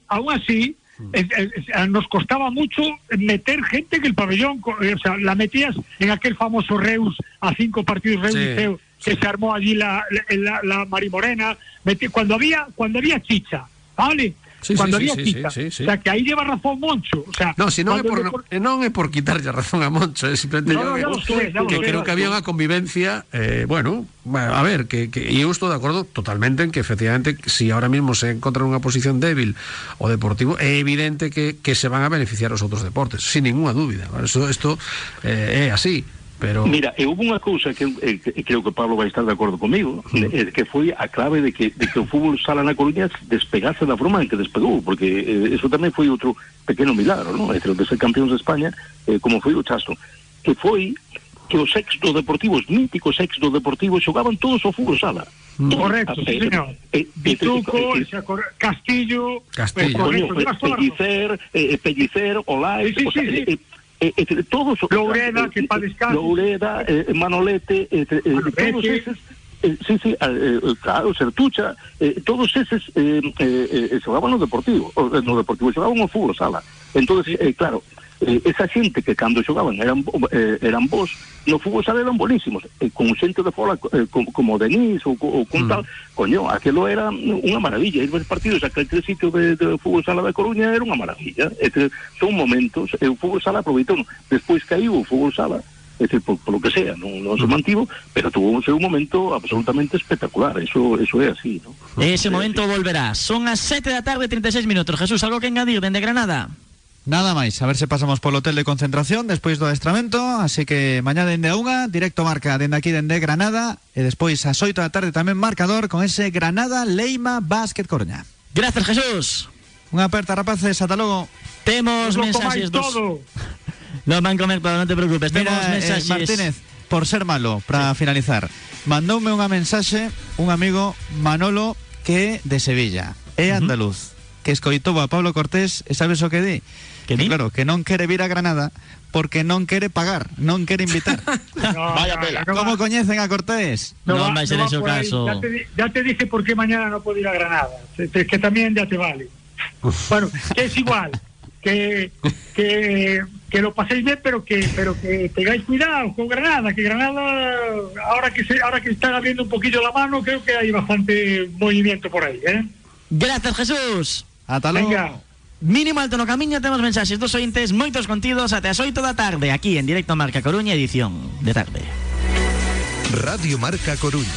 nos costaba mucho meter gente que el pabellón, o sea, la metías en aquel famoso Reus, a 5 partidos Reus Liceo, que se armó allí la Marimorena, cuando había chicha, ¿vale? Había chicha. O sea, que aí lleva razón Moncho. O sea, no, si non é por quitarlle razón a Moncho, é simplemente que creo que había unha convivencia, bueno, a ver, que eu estou de acordo totalmente en que efectivamente, si ahora mismo se encontra unha posición débil o Deportivo, é evidente que se van a beneficiar os outros deportes, sin ninguna dúbida. Isto é así. Pero... Mira, hubo unha cousa que creo que Pablo vai estar de acordo comigo, que foi a clave de que o fútbol sala na Coruña despegase da forma en que despegou, porque eso tamén foi outro pequeno milagro, ¿no? Entre de ser campeóns de España, como foi o Chaston, que foi que os ex do Deportivo, os míticos ex do Deportivo, xogaban todos ao fútbol sala. Correcto, sí, señor. Bituco, Castillo, Pellicer, Olay, todos, Loureda, que para descansar, Loureda, Manolete, todos esos, claro, Sertucha, todos esos xogaban no Deportivo xogaban o fútbol sala. Entonces, claro, esa xente que cando xogaban eran bons, no fútbol sala eran bonísimos, con xente de fora como Denis ou con tal, coño, aquilo era unha maravilla, ir ver partidos aquel sitio de fútbol sala da Coruña era unha maravilla. Son momentos, o fútbol sala aproveitou, despois caiu o fútbol sala, por lo que sea, non se mantivo, pero tuvo un momento absolutamente espectacular, eso é así, ¿no? Ese momento volverá. Son as 7 da tarde, 36 minutos. Jesús, algo que engadir dende Granada? Nada máis, a ver se pasamos polo hotel de concentración despois do adestramento, así que mañá dende a 1, directo Marca dende aquí dende Granada, e despois ás 8 da tarde tamén marcador con ese Granada Leima Básquet Coruña. Gracias, Jesús. Unha aperta, rapaces, ata logo. Temos mensaxes dos... Non van comer todo, non te preocupes. Temos mensaxes... Martínez, por ser malo, para finalizar, mandoume unha mensaxe un amigo Manolo que é de Sevilla, é andaluz, que escoitou a Pablo Cortés, e sabes o que di? Que claro, que non quere vir a Granada porque non quere pagar, non quere invitar. Vaya pela. ¿Cómo coñecen a Cortés? Non vai ser ese o caso. Ya te dije por qué mañana no puedo ir a Granada. Que también ya te vale. Bueno, que es igual. Que lo paséis bien, pero que tengáis cuidado con Granada, que Granada ahora que están abriendo un poquillo la mano, creo que hay bastante movimiento por ahí, ¿eh? Gracias, Jesús. Ata logo. Venga. Mínimo alto no camiño, temos mensaxes dos ointes, moitos contidos até as 8 da tarde, aquí en directo Marca Coruña, edición de tarde. Radio Marca Coruña.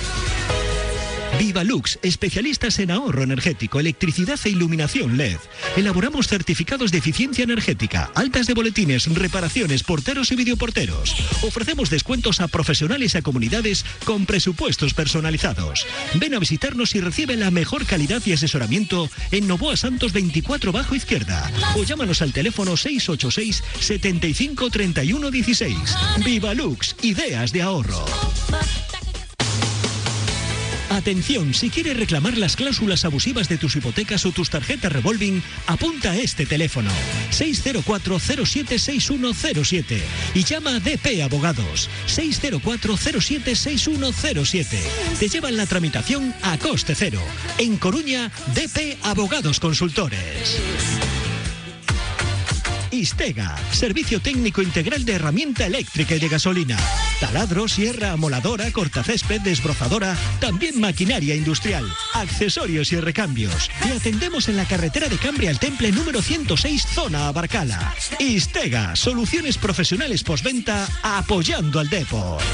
Vivalux, especialistas en ahorro energético, electricidad e iluminación LED. Elaboramos certificados de eficiencia energética, altas de boletines, reparaciones, porteros y videoporteros. Ofrecemos descuentos a profesionales y a comunidades con presupuestos personalizados. Ven a visitarnos y recibe la mejor calidad y asesoramiento en Novoa Santos 24 bajo izquierda. O llámanos al teléfono 686 75 31 16. Vivalux, ideas de ahorro. Atención, si quieres reclamar las cláusulas abusivas de tus hipotecas o tus tarjetas revolving, apunta a este teléfono 604-076107 y llama a DP Abogados 604-076107. Te llevan la tramitación a coste cero. En Coruña, DP Abogados Consultores. Istega, servicio técnico integral de herramienta eléctrica y de gasolina. Taladro, sierra, amoladora, cortacésped, desbrozadora, también maquinaria industrial, accesorios y recambios. Te atendemos en la carretera de Cambria al Temple número 106, zona Abarcala. Istega, soluciones profesionales postventa apoyando al Depor.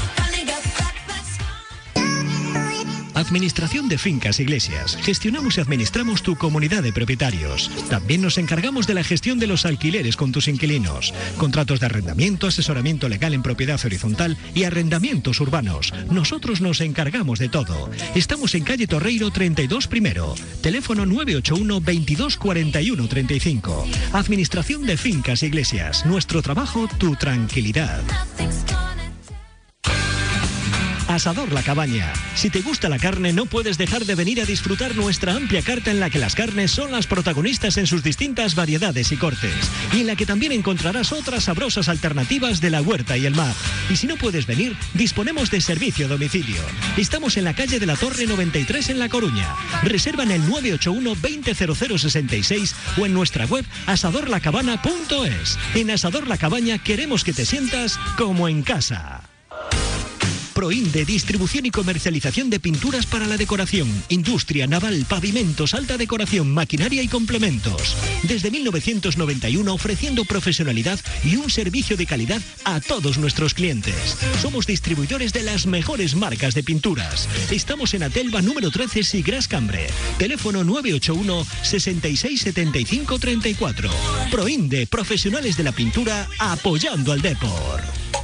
Administración de fincas e iglesias. Gestionamos y administramos tu comunidad de propietarios. También nos encargamos de la gestión de los alquileres con tus inquilinos. Contratos de arrendamiento, asesoramiento legal en propiedad horizontal y arrendamientos urbanos. Nosotros nos encargamos de todo. Estamos en calle Torreiro 32 primero. Teléfono 981 22 41 35. Administración de fincas e iglesias. Nuestro trabajo, tu tranquilidad. Asador La Cabaña. Si te gusta la carne, no puedes dejar de venir a disfrutar nuestra amplia carta en la que las carnes son las protagonistas en sus distintas variedades y cortes, y en la que también encontrarás otras sabrosas alternativas de la huerta y el mar. Y si no puedes venir, disponemos de servicio a domicilio. Estamos en la calle de la Torre 93 en La Coruña. Reserva en el 981 200066 o en nuestra web asadorlacabana.es. En Asador La Cabaña queremos que te sientas como en casa. Proinde, distribución y comercialización de pinturas para la decoración, industria, naval, pavimentos, alta decoración, maquinaria y complementos. Desde 1991 ofreciendo profesionalidad y un servicio de calidad a todos nuestros clientes. Somos distribuidores de las mejores marcas de pinturas. Estamos en Atelva número 13 Sigras Cambre. Teléfono 981 66 75 34. Proinde, profesionales de la pintura apoyando al Depor.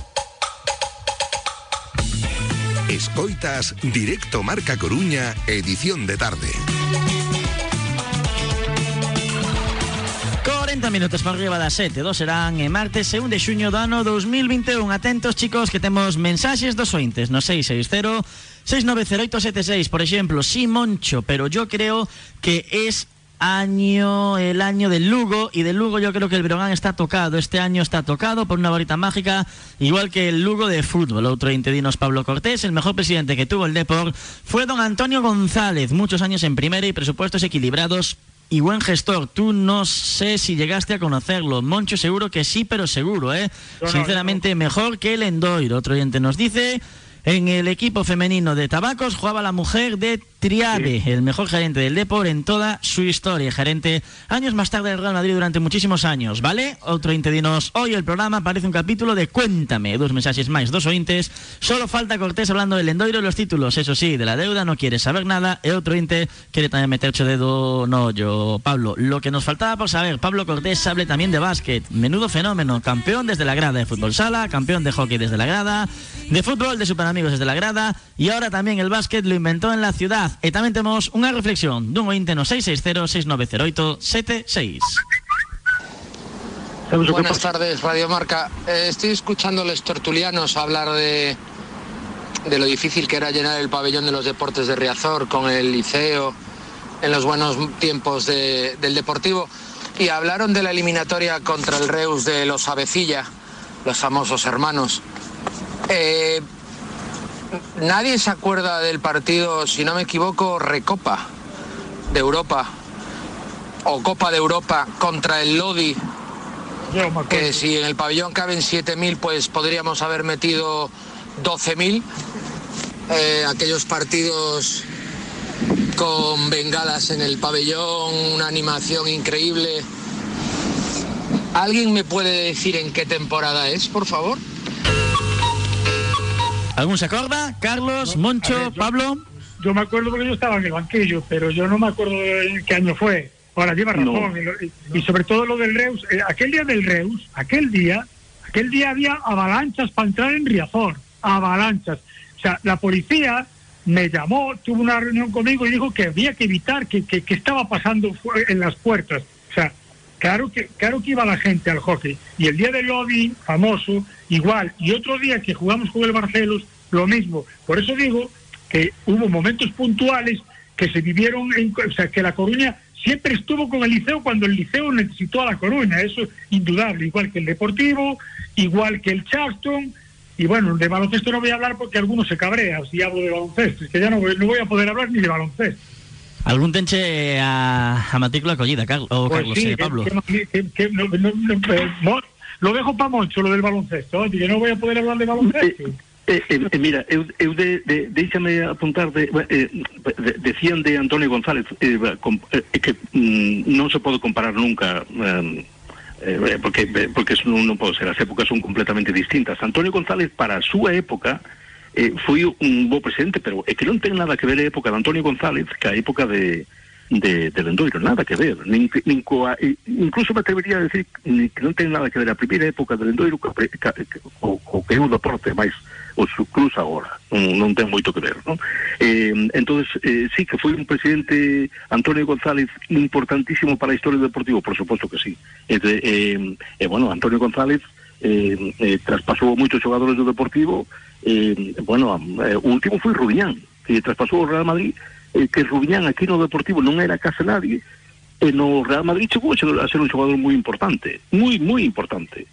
Escoitas Directo Marca Coruña, edición de tarde. 40 minutos para arriba das 7, serán martes 2 de xuño do ano 2021. Atentos, chicos, que temos mensaxes dos ointes no 660-690-876. Por ejemplo, sí, Moncho, pero yo creo que es el año del Lugo, y del Lugo yo creo que el Breogán está tocado, este año está tocado por una varita mágica, igual que el Lugo de fútbol. Otro intedinos, Pablo Cortés. El mejor presidente que tuvo el Depor fue don Antonio González, muchos años en primera y presupuestos equilibrados y buen gestor. Tú no sé si llegaste a conocerlo, Moncho, seguro que sí, pero seguro, sinceramente mejor que el Endoiro. Otro oyente nos dice: en el equipo femenino de Tabacos jugaba la mujer de Triade, el mejor gerente del Depor en toda su historia. Gerente años más tarde del Real Madrid durante muchísimos años, ¿vale? Otro ointe dinos: hoy el programa parece un capítulo de Cuéntame. Dos mensajes máis, dos ointes. Solo falta Cortés hablando del Endoiro y los títulos. Eso sí, de la deuda no quiere saber nada. E otro ointe quiere también meterse dedo no yo. Pablo, lo que nos faltaba por saber: Pablo Cortés hable también de básquet. Menudo fenómeno. Campeón desde la grada de fútbol sala, campeón de hockey desde la grada, de fútbol de Super Amigos desde la grada, y ahora también el básquet lo inventó en la ciudad. E tamén temos unha reflexión dun ointe no 660-6908-76. Buenas tardes, Radio Marca. Estoy escuchando a los tertulianos hablar de lo difícil que era llenar el pabellón de los deportes de Riazor con el Liceo en los buenos tiempos del Deportivo, y hablaron de la eliminatoria contra el Reus de los Avecilla, los famosos hermanos. Nadie se acuerda del partido, si no me equivoco, Recopa de Europa o Copa de Europa contra el Lodi, que si en el pabellón caben 7.000, pues podríamos haber metido 12.000. Aquellos partidos con bengalas en el pabellón, una animación increíble. ¿Alguien me puede decir en qué temporada es, por favor? ¿Algún se acuerda? Carlos, Moncho, Pablo. Yo me acuerdo porque yo estaba en el banquillo, pero yo no me acuerdo de qué año fue. Ahora lleva razón. Y sobre todo lo del Reus. Aquel día del Reus, aquel día había avalanchas para entrar en Riazor. Avalanchas. O sea, la policía me llamó, tuvo una reunión conmigo y dijo que había que evitar que estaba pasando en las puertas. O sea, claro que iba la gente al hockey. Y el día del Lodi, famoso, igual. Y otro día que jugamos con el Barcelos, lo mismo. Por eso digo que hubo momentos puntuales que se vivieron, o sea, que La Coruña siempre estuvo con el Liceo cuando el Liceo necesitó a La Coruña. Eso es indudable. Igual que el Deportivo, igual que el Charleston. Y bueno, de baloncesto no voy a hablar porque algunos se cabrean si hablo de baloncesto. Es que ya no voy a poder hablar ni de baloncesto. ¿Algún tenche a matrícula acogida, Carlos? Pues Carlos, sí, Pablo. Lo dejo para Moncho, lo del baloncesto, que no voy a poder hablar de baloncesto. Mira, déjame apuntar decían de Antonio González que no se puede comparar nunca, porque eso no puede ser, las épocas son completamente distintas. Antonio González, para su época, foi un bo presidente, pero é que non ten nada que ver a época de Antonio González que a época de Lendoiro, nada que ver, incluso me atrevería a decir que non ten nada que ver a primeira época de Lendoiro co que é o deporte máis o su cruz agora, non ten moito que ver, non? Entonces sí que foi un presidente Antonio González importantísimo para a historia do Deportivo, por suposto que sí. Bueno, Antonio González traspasou moitos xogadores do Deportivo. O último foi Rubiñán, que traspasou o Real Madrid, que Rubiñán aquí no Deportivo non era case nadie, e no Real Madrid chegou a ser un xogador moi importante, moi importante,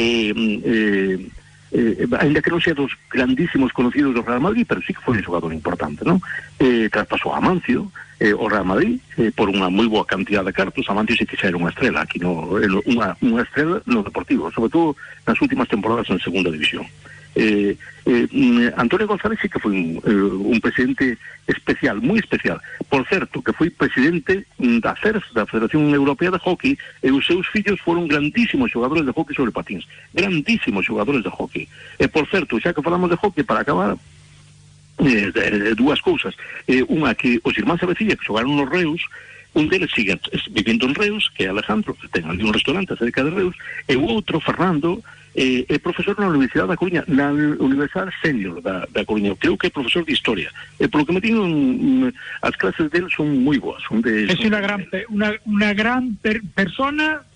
ainda que non sea dos grandísimos conocidos do Real Madrid, pero sí que foi un xogador importante, non? Traspasou a Amancio o Real Madrid por unha moi boa cantidad de cartos. Amancio sí que xa era unha estrela aquí, unha estrela no Deportivo, sobre todo nas últimas temporadas en segunda división. Antonio González sí que foi un presidente especial, moi especial. Por certo, que foi presidente da FERF, da Federación Europea de Hockey, e os seus fillos foron grandísimos xogadores de hockey sobre patins, grandísimos xogadores de hockey. Por certo, xa que falamos de hockey, para acabar, dúas cousas. Unha, que os irmáns Avecilla que xogaron nos Reus, un deles sigue vivindo en Reus, que é Alejandro, que ten ali un restaurante cerca de Reus, e o outro, Fernando, é profesor na Universidade da Coruña, na Universidade Senior da Coruña. Creo que é profesor de historia. Por lo que me digo, as clases dele son moi boas. Es una gran persona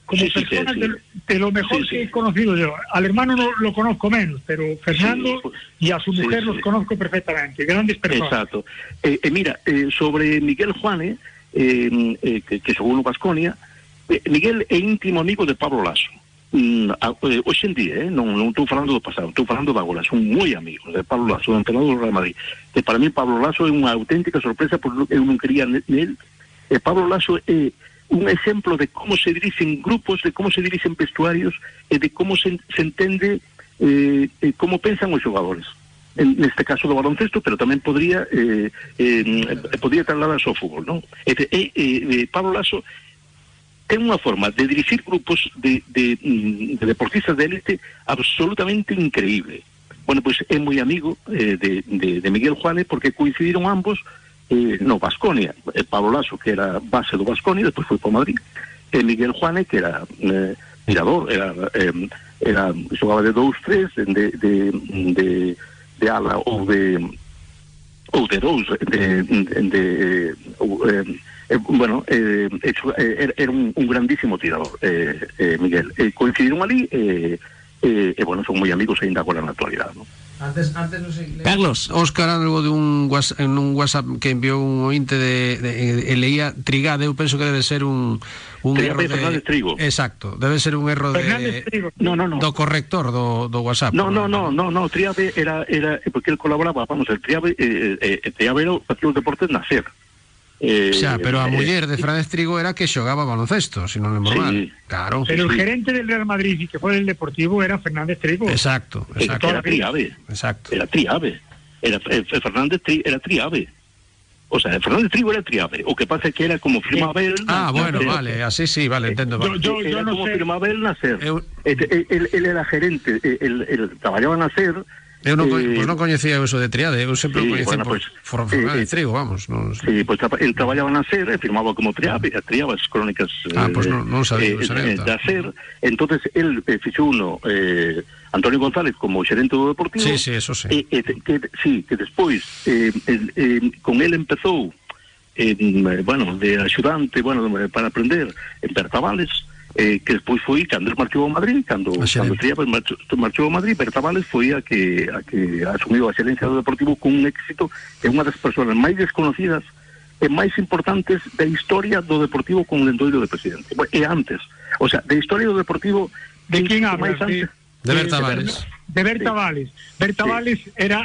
como persona de lo mejor que he conocido yo. Al hermano no lo conozco menos, pero Fernando y a su mujer los conozco perfectamente. Grandes personas. Exacto. Mira, sobre Miguel Juane, que xogou no Baskonia, Miguel é íntimo amigo de Pablo Laso. Hoxe en día, non estou falando do pasado, estou falando de agora. Son moi amigos de Pablo Laso, do entrenador do Real Madrid. Que para mí Pablo Laso é unha auténtica sorpresa, porque eu non quería nel. Pablo Laso é un exemplo de como se dirigen grupos, de como se dirigen vestuarios e de como se entende como pensan os xogadores. Neste caso do baloncesto, pero tamén podría trasladarse ao fútbol, non? Pablo Laso ten unha forma de dirigir grupos de deportistas de élite absolutamente increíble. Bueno, pois é moi amigo de Miguel Juane, porque coincidiron ambos no Baskonia. Pablo Laso, que era base do Baskonia, despois foi para Madrid, e Miguel Juane, que era mirador, xogaba de 2-3, de ala ou de 2, era un grandísimo tirador, Miguel. Coincidiron ali, bueno, son moi amigos ainda agora na actualidade, non? Antes non sei. Carlos. Óscar, algo de un WhatsApp que enviou un ointe leía Trigade, eu penso que debe ser un erro de Fernández Trigo. Exacto, debe ser un erro do corrector do WhatsApp. No, Triabe era porque él colaboraba, el Triabe era aquí os deportes nacer. Pero a muller de Fernández Trigo era que xogaba baloncesto, si non lembro mal. Claro. Pero el gerente del Real Madrid y que fue del Deportivo era Fernández Trigo. Exacto. Era Triabe. Exacto. Era Triabe. Fernández era Triabe. O sea, Fernández Trigo era Triabe. O que pasa es que era como firmaba él. Bueno, vale, así sí, vale, entendo. Yo no como sé. firmaba él nacer. Él era gerente, él trabajaba en nacer. Eu non coñecía eso de Triade, eu sempre o coñecía por Fernández Trigo, vamos. Sí, pues él traballaba na SER, firmaba como Triabe as crónicas non sabía da SER. Entonces él fixou uno Antonio González como xerente do Deportivo. Sí, eso sí. Que despois con él empezou de axudante, para aprender en Bertavales. Que despois foi cando marchou a Madrid, cando Triabe marchou a Madrid, Bertavales foi a que asumiu a xerencia do Deportivo con un éxito. É unha das persoas máis desconocidas e máis importantes da historia do Deportivo con o Lendoiro de presidente. E antes, o sea, da historia do Deportivo. De quen hablas? De Bertavales. De Bertavales. Bertavales era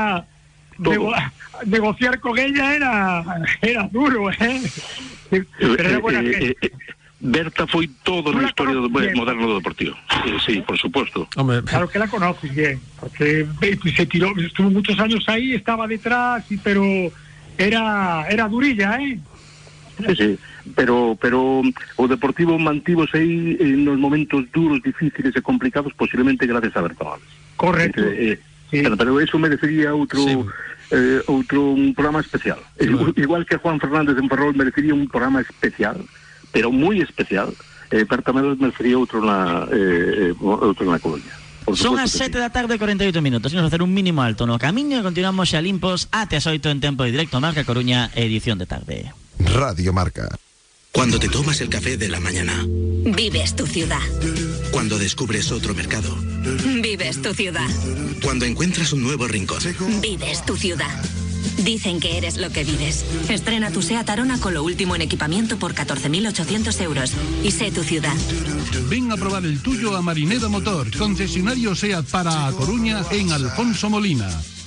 negociar con ella era duro, pero era buena gente. Berta foi todo na historia moderna do Deportivo. Sí, por supuesto. Claro que la conoces bien, porque se tiró, estuvo muchos años ahí, estaba detrás, pero era durilla, Sí, pero o Deportivo mantivose aí nos momentos duros, difíciles e complicados, posiblemente gracias a Bertavales. Correcto. Pero eso merecería outro un programa especial. Igual que Juan Fernández en Ferrol merecería un programa especial, pero moi especial. Bertavales merecería outro na Coruña. Son as 7 da tarde e 48 minutos. Vamos a hacer un mínimo alto no camiño e continuamos xa limpos até as 8 en tempo de directo Marca Coruña, edición de tarde. Radio Marca. Cuando te tomas el café de la mañana. Vives tu ciudad. Cuando descubres otro mercado. Vives tu ciudad. Cuando encuentras un nuevo rincón. Vives tu ciudad. Dicen que eres lo que vives. Estrena tu SEAT Arona con lo último en equipamiento por 14.800 euros. Y sé tu ciudad. Ven a probar el tuyo a Marineda Motor, concesionario SEAT para A Coruña en Alfonso Molina.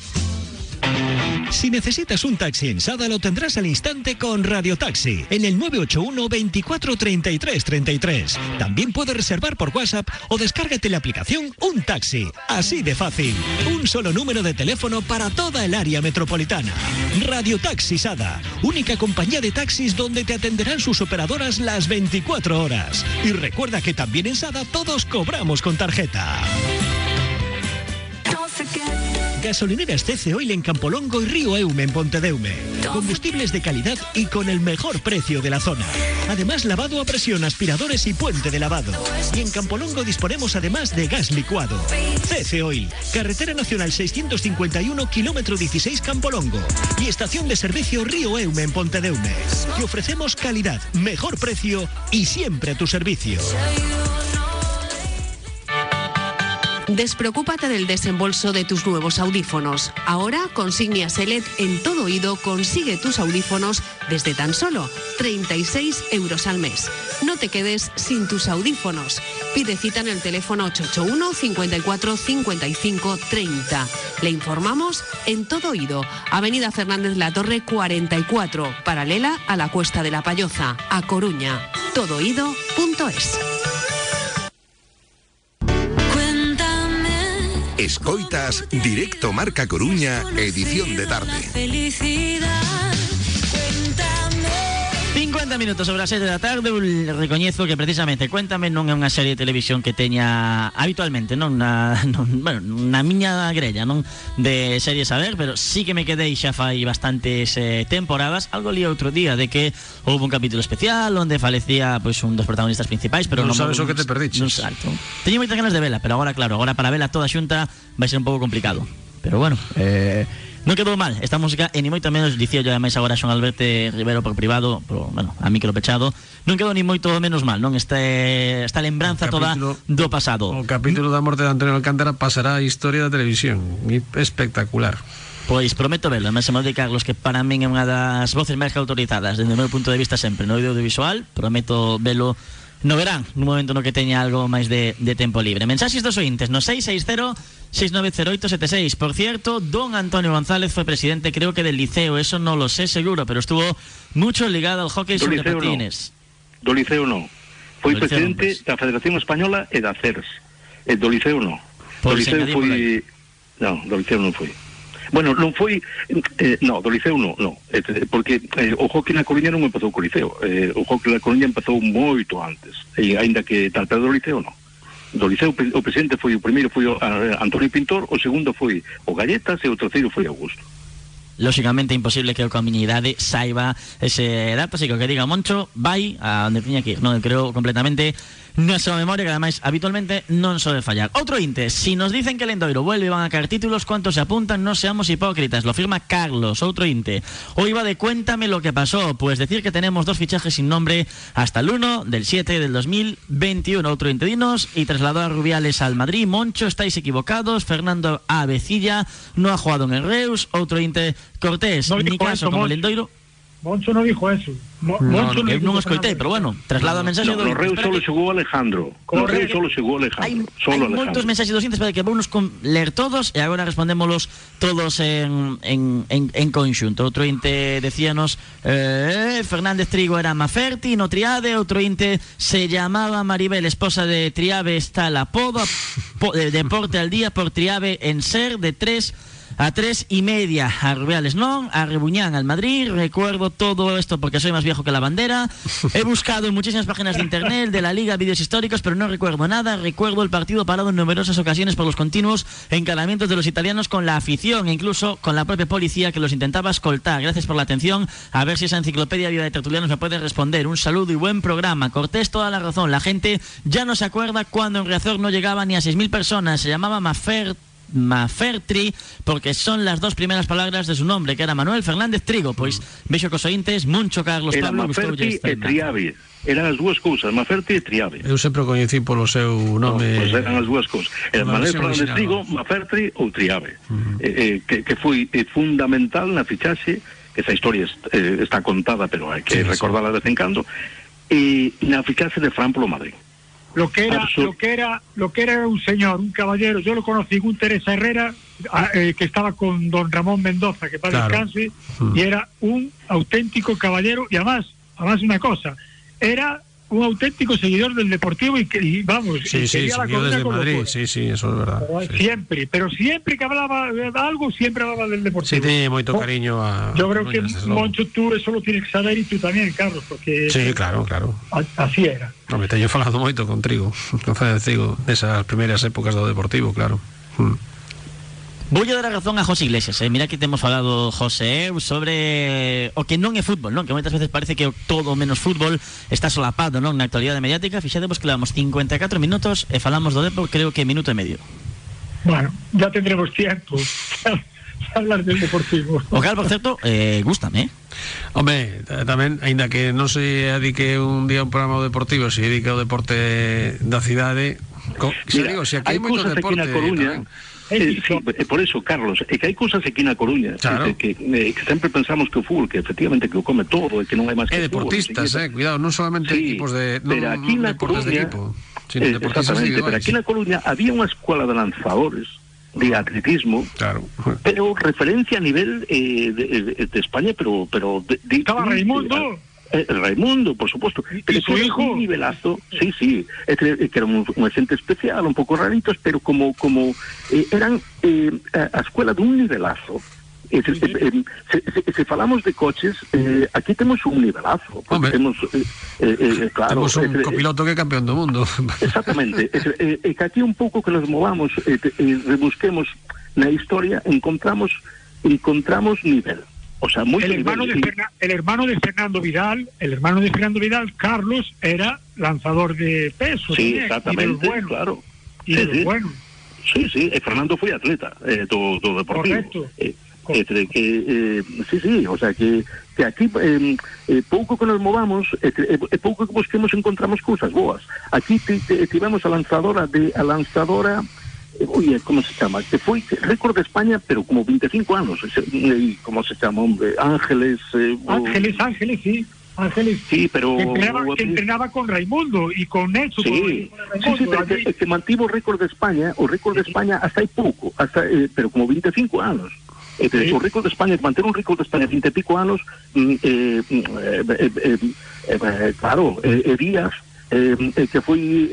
Si necesitas un taxi en Sada, lo tendrás al instante con Radio Taxi, en el 981 24 33 33. También puedes reservar por WhatsApp o descárgate la aplicación Un Taxi. Así de fácil. Un solo número de teléfono para toda el área metropolitana. Radio Taxi Sada, única compañía de taxis donde te atenderán sus operadoras las 24 horas. Y recuerda que también en Sada todos cobramos con tarjeta. Gasolineras CC Oil en Campolongo y Río Eume en Pontedeume. Combustibles de calidad y con el mejor precio de la zona. Además, lavado a presión, aspiradores y puente de lavado. Y en Campolongo disponemos además de gas licuado. CC Oil, Carretera Nacional 651, kilómetro 16 Campolongo. Y estación de servicio Río Eume en Pontedeume. Te ofrecemos calidad, mejor precio y siempre a tu servicio. Despreocúpate del desembolso de tus nuevos audífonos. Ahora, con Signia Select en Todo Oído consigue tus audífonos desde tan solo 36 euros al mes. No te quedes sin tus audífonos. Pide cita en el teléfono 881 54 55 30. Le informamos en Todo Oído, Avenida Fernández La Torre 44, paralela a la Cuesta de la Palloza, a Coruña. Todooído.es. Escoitas Directo Marca Coruña, edición de tarde. 50 minutos sobre as 7 da tarde. Recoñezo que precisamente Cuéntame non é unha serie de televisión que teña habitualmente na miña grella non de series a ver, pero sí que me quedei xa fai bastantes temporadas. Algo li outro día de que houve un capítulo especial onde falecía un dos protagonistas principais, pero non sabes o que te perdiches. Teño moitas ganas de vela, pero agora para vela toda xunta vai ser un pouco complicado. Pero bueno, non quedou mal esta música, e ni moito menos, dicía yo ademais agora Xoan Alberto Rivero por privado, a micro pechado, non quedou ni moito menos mal, non? Esta lembranza toda do pasado. O capítulo da morte de Antonio Alcántara pasará a historia da televisión, espectacular. Pois prometo verlo, además se me de Carlos, que para min é unha das voces máis autorizadas desde o meu punto de vista sempre no audiovisual. Prometo velo no verán, nun momento no que teña algo máis de tempo libre. Mensaxes dos ointes no 660-690876. Por cierto, don Antonio González fue presidente, creo que del Liceo, eso no lo sé seguro, pero estuvo mucho ligado al hockey sobre patines. Do Liceo no. Foi presidente da Federación Española e da CERS. Do Liceo no. Do Liceo foi... No, do Liceo non foi. Bueno, non foi... no, do Liceo no. Porque o hockey na Coruña non empezou co Liceo. O hockey na Coruña empezou moito antes. E ainda que tal, pero do Liceo no. Do Liceo o presidente foi o primeiro foi Antonio Pintor, o segundo foi o Galletas e o terceiro foi Augusto. Lóxicamente imposible que eu coa miña idade saiba ese dato, así que o que diga Moncho vai a onde tiña que ir, non creo completamente na súa memoria, que ademais habitualmente non sobe fallar. Outro inte, si nos dicen que el Endoiro vuelve van a caer títulos, ¿cuántos se apuntan? No seamos hipócritas, lo firma Carlos. Outro inte, hoy va de Cuéntame lo que pasó, pues decir que tenemos 2 fichajes sin nombre hasta el 1 del 7 del 2021. Outro inte, dinos, y trasladó a Rubiales al Madrid. Moncho, estáis equivocados, Fernando Avecilla no ha jugado en el Reus. Outro inte, Cortés, no ni caso como el Endoiro. Moncho non dijo eso. Moncho non escoitei, pero bueno, traslado a mensaxe do... No Reus solo xogou Alejandro. No Reus solo xogou Alejandro. Hai moitos mensaxes dos intes para que vamos con ler todos e agora respondémolos todos en conxunto. Outro inte decíanos Fernández Trigo era Maferti, no Triade. Outro inte se llamaba Maribel, esposa de Triave, está el apodo Deporte al día por Triave en Ser de 3 a 3:30, a Rubiales non, a Rebuñán al Madrid. Recuerdo todo esto porque soy más viejo que la bandera. He buscado en muchísimas páginas de internet de la liga vídeos históricos, pero no recuerdo nada. Recuerdo el partido parado en numerosas ocasiones por los continuos encaramientos de los italianos con la afición e incluso con la propia policía que los intentaba escoltar. Gracias por la atención. A ver si esa enciclopedia viva de tertulianos me puede responder. Un saludo y buen programa. Cortés, toda la razón. La gente ya no se acuerda cuando en Riazor no llegaba ni a 6.000 personas. Se llamaba Mafertri, porque son las 2 primeras palabras de su nombre, que era Manuel Fernández Trigo. Pois vexo cos ointes, Moncho, Carlos, era Pablo, Maferti e Triave. Eran as dúas cousas, Maferti e Triave. Eu sempre o coñecí polo seu nome. Pois eran as dúas cousas. Era Manuel Fernández Trigo, Maferti ou Triave. Que foi fundamental na fichaxe, que esa historia está contada, pero hai que recordarla de vez en cando, e na fichaxe de Fran polo Madrid. Lo que era un señor, un caballero. Yo lo conocí, un Teresa Herrera, que estaba con don Ramón Mendoza, que para descanse, y era un auténtico caballero. Y además una cosa, era un auténtico seguidor del Deportivo y vamos, quería la Coruña desde Madrid, sí, eso es verdad. Siempre, pero siempre que hablaba de algo, siempre hablaba del Deportivo. Sí, tiene moito cariño a... Yo creo que Moncho, tú eso lo tienes que saber, y tú también, Carlos, porque... Sí, claro. Así era. No, me teño falado moito con Trigo, desas primeiras épocas do Deportivo, claro. Vou dar a razón a José Iglesias, mira que temos falado, José, sobre o que non é fútbol, non? Que moitas veces parece que todo menos fútbol está solapado, non? Na actualidade mediática, fixademos que levamos 54 minutos e falamos do Depor, creo que minuto e medio. Bueno, ya tendremos tiempo a hablar del Deportivo. O cal, por certo, gústame, Hombre, tamén, aínda que non se dedique un día un programa ao Deportivo, se dedique ao deporte da cidade, Mira, digo, se aquí hai moito cosas deporte aquí na Coruña. Sí, por eso, Carlos, é que hai cousas aquí na Coruña, claro, que sempre pensamos que o fútbol, que efectivamente que o come todo e que non hai máis que deportistas, cuidado, non solamente equipos de pero aquí na Coruña, sino deportistas exactamente, pero aquí na Coruña había unha escuela de lanzadores de atletismo, claro, pero referencia a nivel de España, pero estaba Raimundo. Raimundo, por supuesto, pero su hijo, un nivelazo, sí, que era un xente especial, un pouco raritos, pero como eran a escuela dun nivelazo. Se falamos de coches, aquí temos un nivelazo, porque temos claro, temos un copiloto que é campeón do mundo. Exactamente, que aquí un pouco que nos movamos, rebusquemos na historia, encontramos nivel. O sea, muy el hermano de Fernando Vidal, Carlos, era lanzador de peso. Sí, también, exactamente, bueno, claro. Y de los buenos. Sí, Fernando foi atleta do deportivo. Sí, o sea que aquí pouco que nos movamos, pouco que busquemos encontramos cousas boas. Aquí tivemos a lanzadora oye, ¿cómo se llama? Que foi récord de España, pero como 25 anos. ¿Cómo se llama, hombre? Ángeles, sí. Ángeles. Sí, pero... Que entrenaba con Raimundo y con Nelson. Sí, pero que mantivo o récord de España, hasta hai pouco, pero como 25 anos. O récord de España, manter un récord de España 20 e pico anos, claro, Díaz, que foi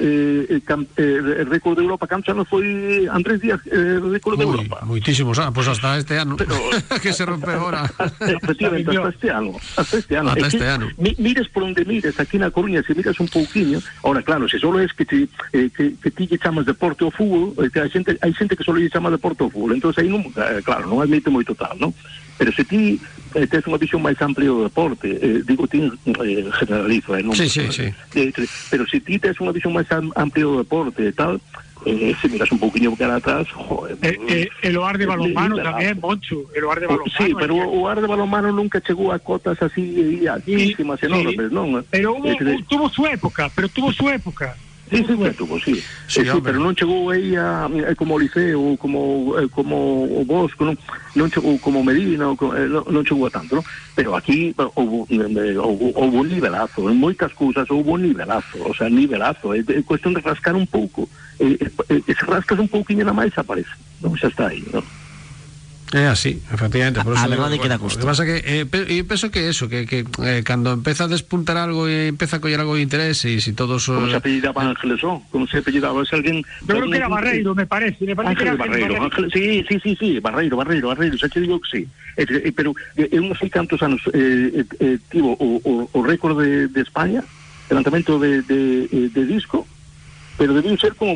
récord de Europa, canto non foi Andrés Díaz, récord de Europa. Moitísimos anos, pois hasta este ano, pero que se rompe agora. Efectivamente, hasta este ano. Mires por onde mires, aquí na Coruña, se miras un pouquiño, ahora claro, se solo es que ti lle chamas deporte ao fútbol, hai xente que solo lle chama deporte ao fútbol, entón aí non, claro, non admite moito tal, non? Pero se ti tes unha visión máis amplia do deporte, digo, ti generalizo, non? Sí. Pero se ti tes unha visión máis amplia do deporte e tal, se miras un pouquinho cara atrás, el OAR de balonmano tamén, Moncho, el OAR de balonmano. Sí, pero o OAR de balonmano nunca chegou a cotas así altísimas, enormes, non? Pero tuvo su época. Sí, pero non chegou aí como o Liceo, como o Bosco, non chegou como Medina, non chegou a tanto, non? Pero aquí houve nivelazo, en moitas cousas houve nivelazo, o sea, nivelazo, é cuestión de rascar un pouco, se rascas un pouquinho na máis aparece, non? Xa está aí, non? É así, efectivamente, por eso, a verdade que dá gusto. Lo que pasa que penso que eso, que cando empeza a despuntar algo e empeza a coller algo de interés, e si todos como se apellidaba Ángeles, como se apellidaba alguén, yo creo que era Barreiro, me parece Ángel Barreiro, sí, Barreiro, xa te digo que sí, pero eu non sei cantos anos tivo o récord de España de lanzamento de disco, pero debió ser como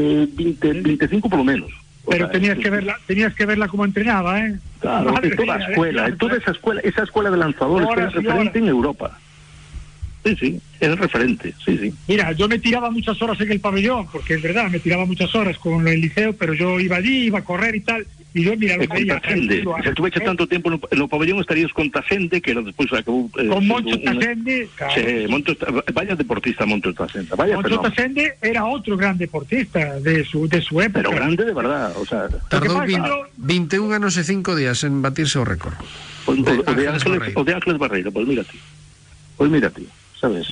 25 por lo menos. Pero tenías que verla como entrenaba, ¿eh? Claro, toda esa escuela de lanzadores que era referente en Europa. Sí, era referente, sí. Mira, yo me tiraba muchas horas en el pabellón, porque es verdad, me tiraba muchas horas con el liceo, pero yo iba allí, iba a correr y tal, y yo, mira, lo veía. Si tú echas tanto tiempo en el pabellón, estarías con Tasende, que después acabó... con Moncho Tasende, claro. Sí, vaya deportista Moncho Tasende. Moncho Tasende era otro gran deportista de su época. Pero grande de verdad, o sea... Tardó 21 anos e 5 días en batirse o récord. O de Ángeles Barreiro, pues mira ti. ¿Sabes?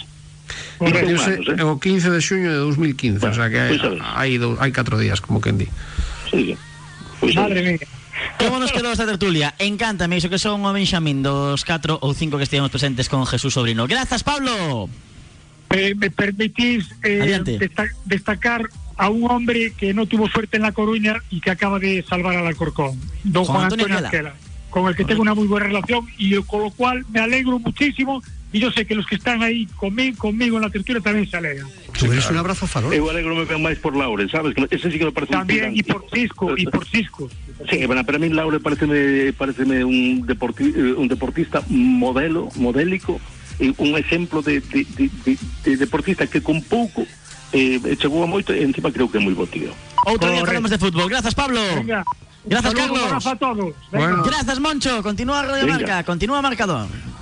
O 15 de xuño de 2015, bueno, o sea que hai 4 días, como quen di. Sí. Madre mía. Como nos quedou esta tertulia? Encántame iso que son o Benxamín dos 4 ou 5 que estivemos presentes con Jesús Sobrino. Grazas, Pablo. Me permitís destacar a un hombre que no tuvo suerte en La Coruña y que acaba de salvar al Alcorcón, don Juan Antonio Azquela, con el que tengo una muy buena relación y con lo cual me alegro muchísimo. Y yo sé que los que están ahí conmigo en la tertulia también se alegran. Tú eres un abrazo farol. Eu alegro me máis por Laure, sabes? Que ese sí que me parece también, un tirante. y por Cisco. Sí, bueno, para mí Laure pareceme un deportista modélico, un exemplo de deportista que con pouco chegou a moito e encima creo que é moi bo tío. Outro día falamos de fútbol. Grazas, Pablo. Venga. Gracias, Saludos, Carlos. abrazo a todos. Gracias, Moncho. Continúa Radio Marca. Continúa Marcador.